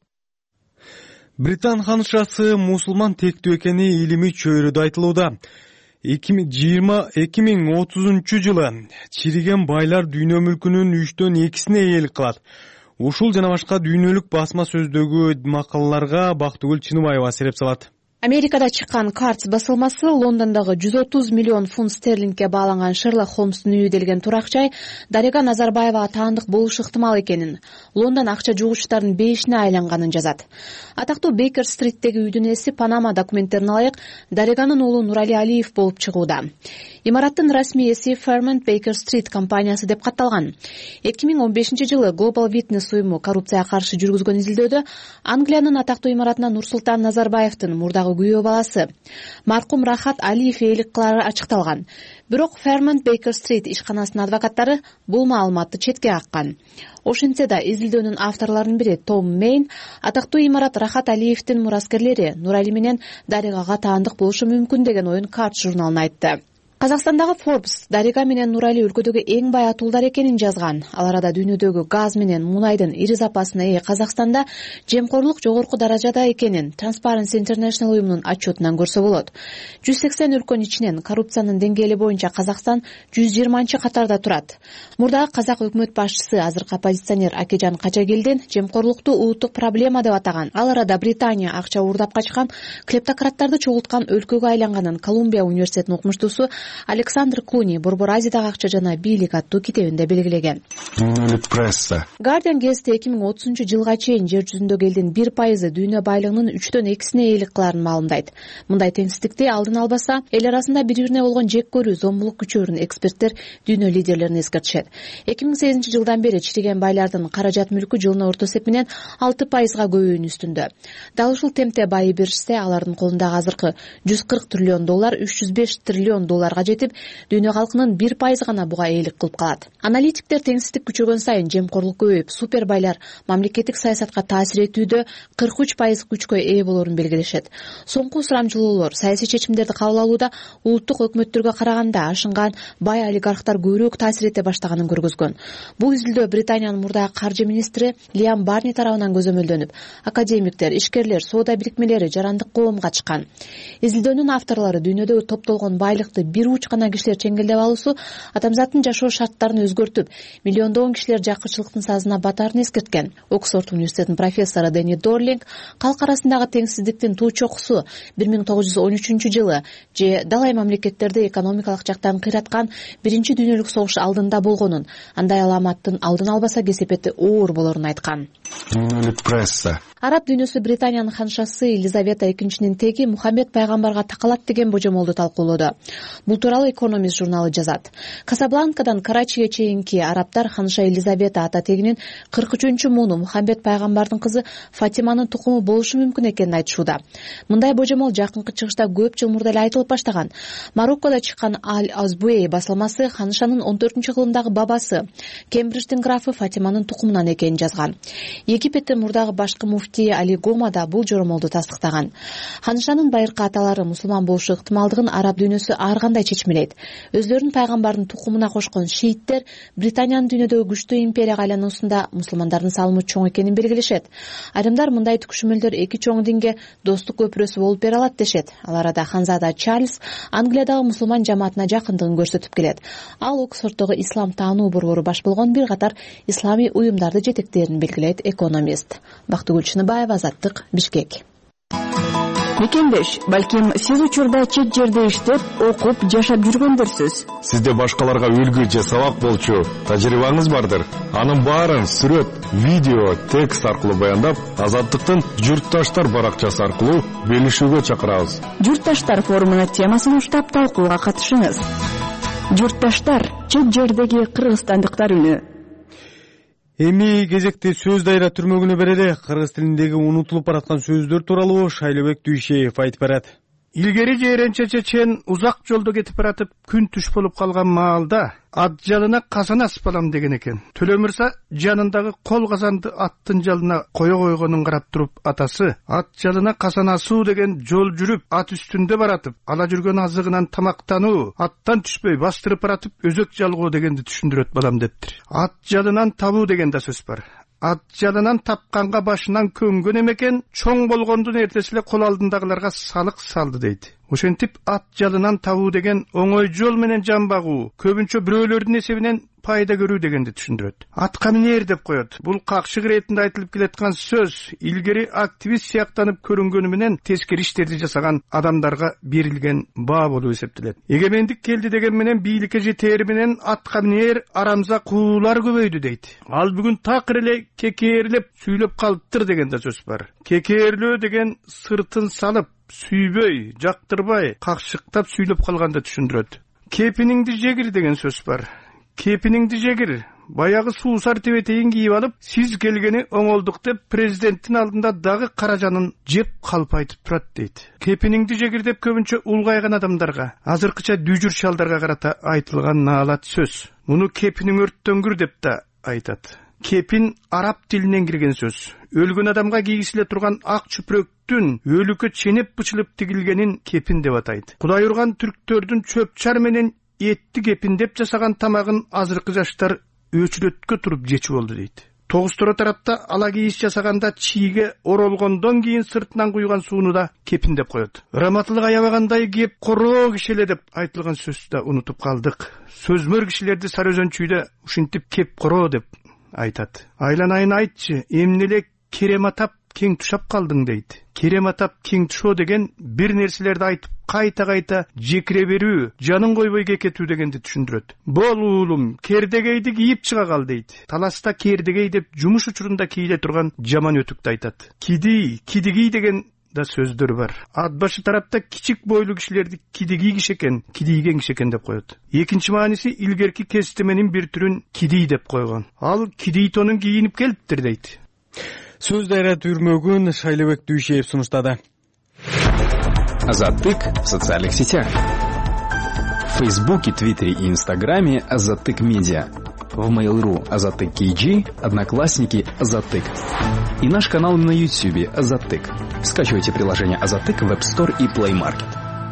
Британ ханышасы мусулман тектүү экени илимий чөйрөдө айтылууда. эки миң отузунчу жылы чириген байлар дүйнө мүлкүнүн үчтөн экисине ээлик кылат. Ушул жана башка дүйнөлүк басма сөздөгү макалаларга Бактыгүл Чыныбаева сереп салат. Америкада чыккан Картс басылмасы Лондондогу жүз отуз миллион фунт стерлингке бааланган Шерлок Холмстун үйү делген турак жай Дарига Назарбаевага таандык болушу ыктымал экенин, Лондон акча жугуучтардын бейишине айланганын жазат. Атактуу Бейкер Стриттеги үйдүн ээси Панама документтерине ылайык Дариганын уулу Нурали Алиев болуп чыгууда. Имараттын расмий ээси Fairmont Baker Street компаниясы деп катталган. эки миң он бешинчи жылы Global Witness уюму коррупцияга каршы жүргүзгөн изилдөөдө Англиянын атактуу имаратына Нурсултан Назарбаевдин мурдагы күйөө баласы маркум Рахат Алиев ээлик кылары ачыкталган. Бирок Fairmont Baker Street ишканасынын адвокаттары бул маалыматты четке каккан. Ошентсе да изилдөөнүн авторлорунун бири Том Мейн атактуу имарат Рахат Алиевдин мураскерлери Нурали менен Даригага таандык болушу мүмкүн деген оюн Карт журналына айтты. Казакстандагы Forbes Дарига менен Нурали өлкөдөгү эң бай атуулдар экенин жазган. Ал арада дүйнөдөгү газ менен мунайдын ири запасына ээ Казакстанда жемкорлук жогорку даражада экенин Transparency International уюмунун отчетунан көрсө болот. жүз сексен өлкөнүн ичинен коррупциянын деңгээли боюнча Казакстан жүз жыйырманчы катарда турат. Мурдагы казак өкмөт башчысы азыркы оппозиционер Акежан Качагелдин жемкорлукту улуттук проблема деп атаган. Ал арада Британия акча уурдап качкан, клептократтарды чогулткан өлкөгө айланганын Колумбия университетинин окумуштуусу Александр Клуни Борбор Азиядагы акча жана бийлик аттуу китебинде белгилеген. Guardian гезити эки миң отузунчу жылга чейин жер жүзүндөгү элдин бир пайызы дүйнө байлыгынын үчтөн экисине ээлик кыларын маалымдайт. Мындай теңсиздикти алдын албаса, эл арасында бири-бирине болгон жек көрүү, зомбулук күчөөрүн эксперттер дүйнө лидерлерин эскертишет. эки миң сегизинчи жылдан бери чириген байлардын каражат мүлкү жылына орто эсеп менен алты пайызга көбөйүүнүн үстүндө. Дал ушул темпте байы беришсе, алардын колундагы азыркы жүз кырк триллион доллар үч жүз беш триллион долларга жетип, дүйнө калкынын бир пайызы гана буга ээлик кылып калат. Аналитиктер теңсиздик күчөгөн сайын жемкорлук көбөйүп, супербайлар мамлекеттик саясатка таасир этүүдө кырк үч пайыз күчкө ээ болоорун белгилешет. Соңку сурамжылоолор саясий чечимдерди кабыл алууда улуттук өкмөттөргө караганда ашынган бай олигархтар көбүрөөк таасир эте баштаганын көргөзгөн. Бул изилдөө Британиянын мурдагы каржы министри Лиам Барни тарабынан көзөмөлдөнүп, академиктер, ишкерлер, соода бирикмелери, жарандык коом катышкан. Изилдөөнүн авторлору дүйнөдөгү топтолгон байлыкты бир уч гана кишилер чеңгелдеп алуусу адамзаттын жашоо шарттарын өзгөртүп, миллиондогон кишилер жакырчылыктын сазына батаарын эскерткен. Оксфорд университетинин профессору Дени Дорлинг калк арасындагы теңсиздиктин туу чокусу бир миң тогуз жүз он үчүнчү жылы же далай мамлекеттерди экономикалык жактан кыйраткан биринчи дүйнөлүк согуш алдында болгонун, андай аламаттын алдын албаса кесепети оор болоорун айткан. Араб дүйнөсү Британиянын ханшасы Елизавета экинчинин теги Мухаммед пайгамбарга такалат деген божомолду талкуулоодо. Бул тууралуу Экономист журналы жазат. Касабланкадан Карачиге чейинки арабтар ханша Елизавета ата тегинин кырк үчүнчү мууну Мухаммед пайгамбардын кызы Фатиманын тукуму болушу мүмкүн экенин айтышууда. Мындай божомол жакынкы чыгышта көп жыл мурда эле айтылып баштаган. Мароккодо чыккан Аль-Азбуэй басылмасы ханшанын он төртүнчү кылымдагы бабасы Кембридждин графы Фатиманын тукумунан экенин жазган. Египеттин мурдагы башкы муфти Али Гома да бул жоромолду тастыктаган. Ханшанын байыркы аталары мусулман болушу ыктымалдыгын араб дүйнөсү ар кандай чечмелейт. Өзлөрүн пайгамбардын тукумуна кошкон шииттер Британиянын дүйнөдөгү күчтүү империяга айлануусунда мусулмандардын салымы чоң экенин белгилешет. Айрымдар мындай түкүшмөлдөр эки чоң динге достук көпүрөсү болуп бере алат дешет. Ал арада ханзада Чарльз Англиядагы мусулман жамаатына жакындыгын көрсөтүп келет. Ал Оксфорддогу ислам таануу борбору баш болгон бир катар исламий уюмдарды жетектерин белгилейт Экономист. Бактыгүл Чыныбаева, Азаттык, Бишкек. Мекендеш, балким сиз учурда чет жерде иштеп, окуп, жашап жүргөндөрсүз. Сизде башкаларга үлгү же сабак болчу тажрыйбаңыз бардыр. Анын баарын сүрөт, видео, текст аркылуу баяндап, Азаттыктын Журтташтар баракчасы аркылуу бөлүшүүгө чакырабыз. Журтташтар форумунун темасын уштап талкууга катышыңыз. Журтташтар, чет жердеги кыргызстандыктар үнү. Эми кезекти сөз дайра түрмөгүнө берели. Кыргыз тилиндеги унутулуп бараткан сөздөр тууралуу Шайлообек Дүйшеев айтып берет. Илгери жээренче чечен узак жолдо кетип баратып күн түш болуп калган маалда ат жалына казан асып алам деген экен. Төлө Мырза жанындагы кол казанды аттын жалына кое койгонун карап туруп атасы ат жалына казан асуу деген жол жүрүп ат үстүндө баратып ала жүргөн азыгынан тамактануу, аттан түшпөй бастырып баратып өзөк жалгоо дегенди түшүндүрөт балам дептир. Ат жалынан табуу деген да сөз бар. Ат жалынан тапканга башынан көнгөн эмекен, чоң болгондун эртеси эле кол алдындагыларга салык салды дейт. Ошентип ат жалынан табуу деген оңой жол менен жан багуу, көбүнчө бирөөлөрдүн эсебинен пайда көрүү дегенди түшүндүрөт. Атка минер деп коет. Бул какшык иретинде айтылып келаткан сөз илгери активист сыяктанып көрүнгөнү менен тескери иштерди жасаган адамдарга берилген баа болуп эсептелет. Эгемендик келди деген менен бийликке жетери менен атка минер арамза куулар көбөйдү дейт. Ал бүгүн такыр эле кекээрлеп сүйлөп калыптыр деген да сөз бар. Кекээрлөө деген сыртын салып сүйбөй, жактырбай, какшыктап сүйлөп калганда түшүндүрөт. Кепиниңди жегир деген сөз бар. Кепиниңди жегир. Баягы суусар тебетейин кийип алып, сиз келгени оңолдук деп президенттин алдында дагы каражанын жеп калп айтып турат дейт. Кепиниңди жегир деп көбүнчө улгайган адамдарга, азыркыча дүйжүр шалдарга карата айтылган наалат сөз. Муну кепиниң өрттөнгүр деп да айтат. кепин араб тилинен кирген сөз. Өлгөн адамга кийгизиле турган ак чүпүрөктүн өлүккө ченеп бычылып тигилгенин кепин деп атайт. Кудай урган түрктөрдүн чөп-чар менен этти кепиндеп жасаган тамагын азыркы жаштар өчүрөткө туруп жечи болду дейт. Тогуз-торо тарапта ала кийиз жасаганда чийге оролгондон кийин сыртынан куйган сууну да кепин деп коет. Ыраматылык аябагандай кеп короо кишеле деп айтылган сөздү да унутуп калдык. Сөзмөр кишилерди Сары Өзөнчүйдө ушинтип кеп короо деп айтат. Айланайын айтчы, эмнеле керем атап кең тушап калдың дейт. Керем атап кең тушоо деген бир нерселерди айтып кайта-кайта жекире берүү, жанын койбой кекетүү дегенди түшүндүрөт. Бол уулум, кердегейди кийип чыга кал дейт. Таласта кердегей деп жумуш учурунда кийле турган жаман өтүктү айтат. Киди, кидигий деген да сөздөр бар. Ат башы тарапта кичик бойлуу кишилерди кидигий киши экен, кидийген киши экен деп коет. Экинчи мааниси илгерки кестеменин бир түрүн кидий деп койгон. Ал кидий тонун кийинип келиптир дейт. Сөз дайрат үрмөгүн Шайлебек Дүйшеев сунуштады. Азаттык в социальных сетях. В Фейсбуке, Твиттере и Инстаграме Азаттык Медиа. В Mail.ru Азаттык кей джи, Одноклассники Азаттык. И наш канал на Ютубе Азаттык. Скачивайте приложение Азаттык в App Store и Play Market.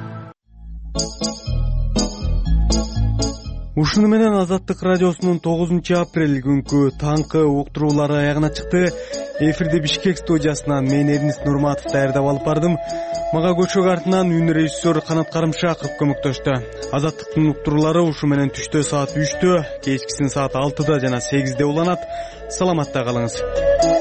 Ушуну менен Азаттык радиосунун тогузунчу апрель күнкү таңкы уктуруулары аягына чыкты. Эфирде Бишкек студиясынан мен Эрнис Нурматов даярдап алып бардым. Мага көчөк артынан үн режиссер Канат Карымшаков көмөктөштү. Азаттыктын уктуруулары ушу менен түштө саат үчтө, кечкисин саат алтыда жана сегизде уланат. Саламатта калыңыз.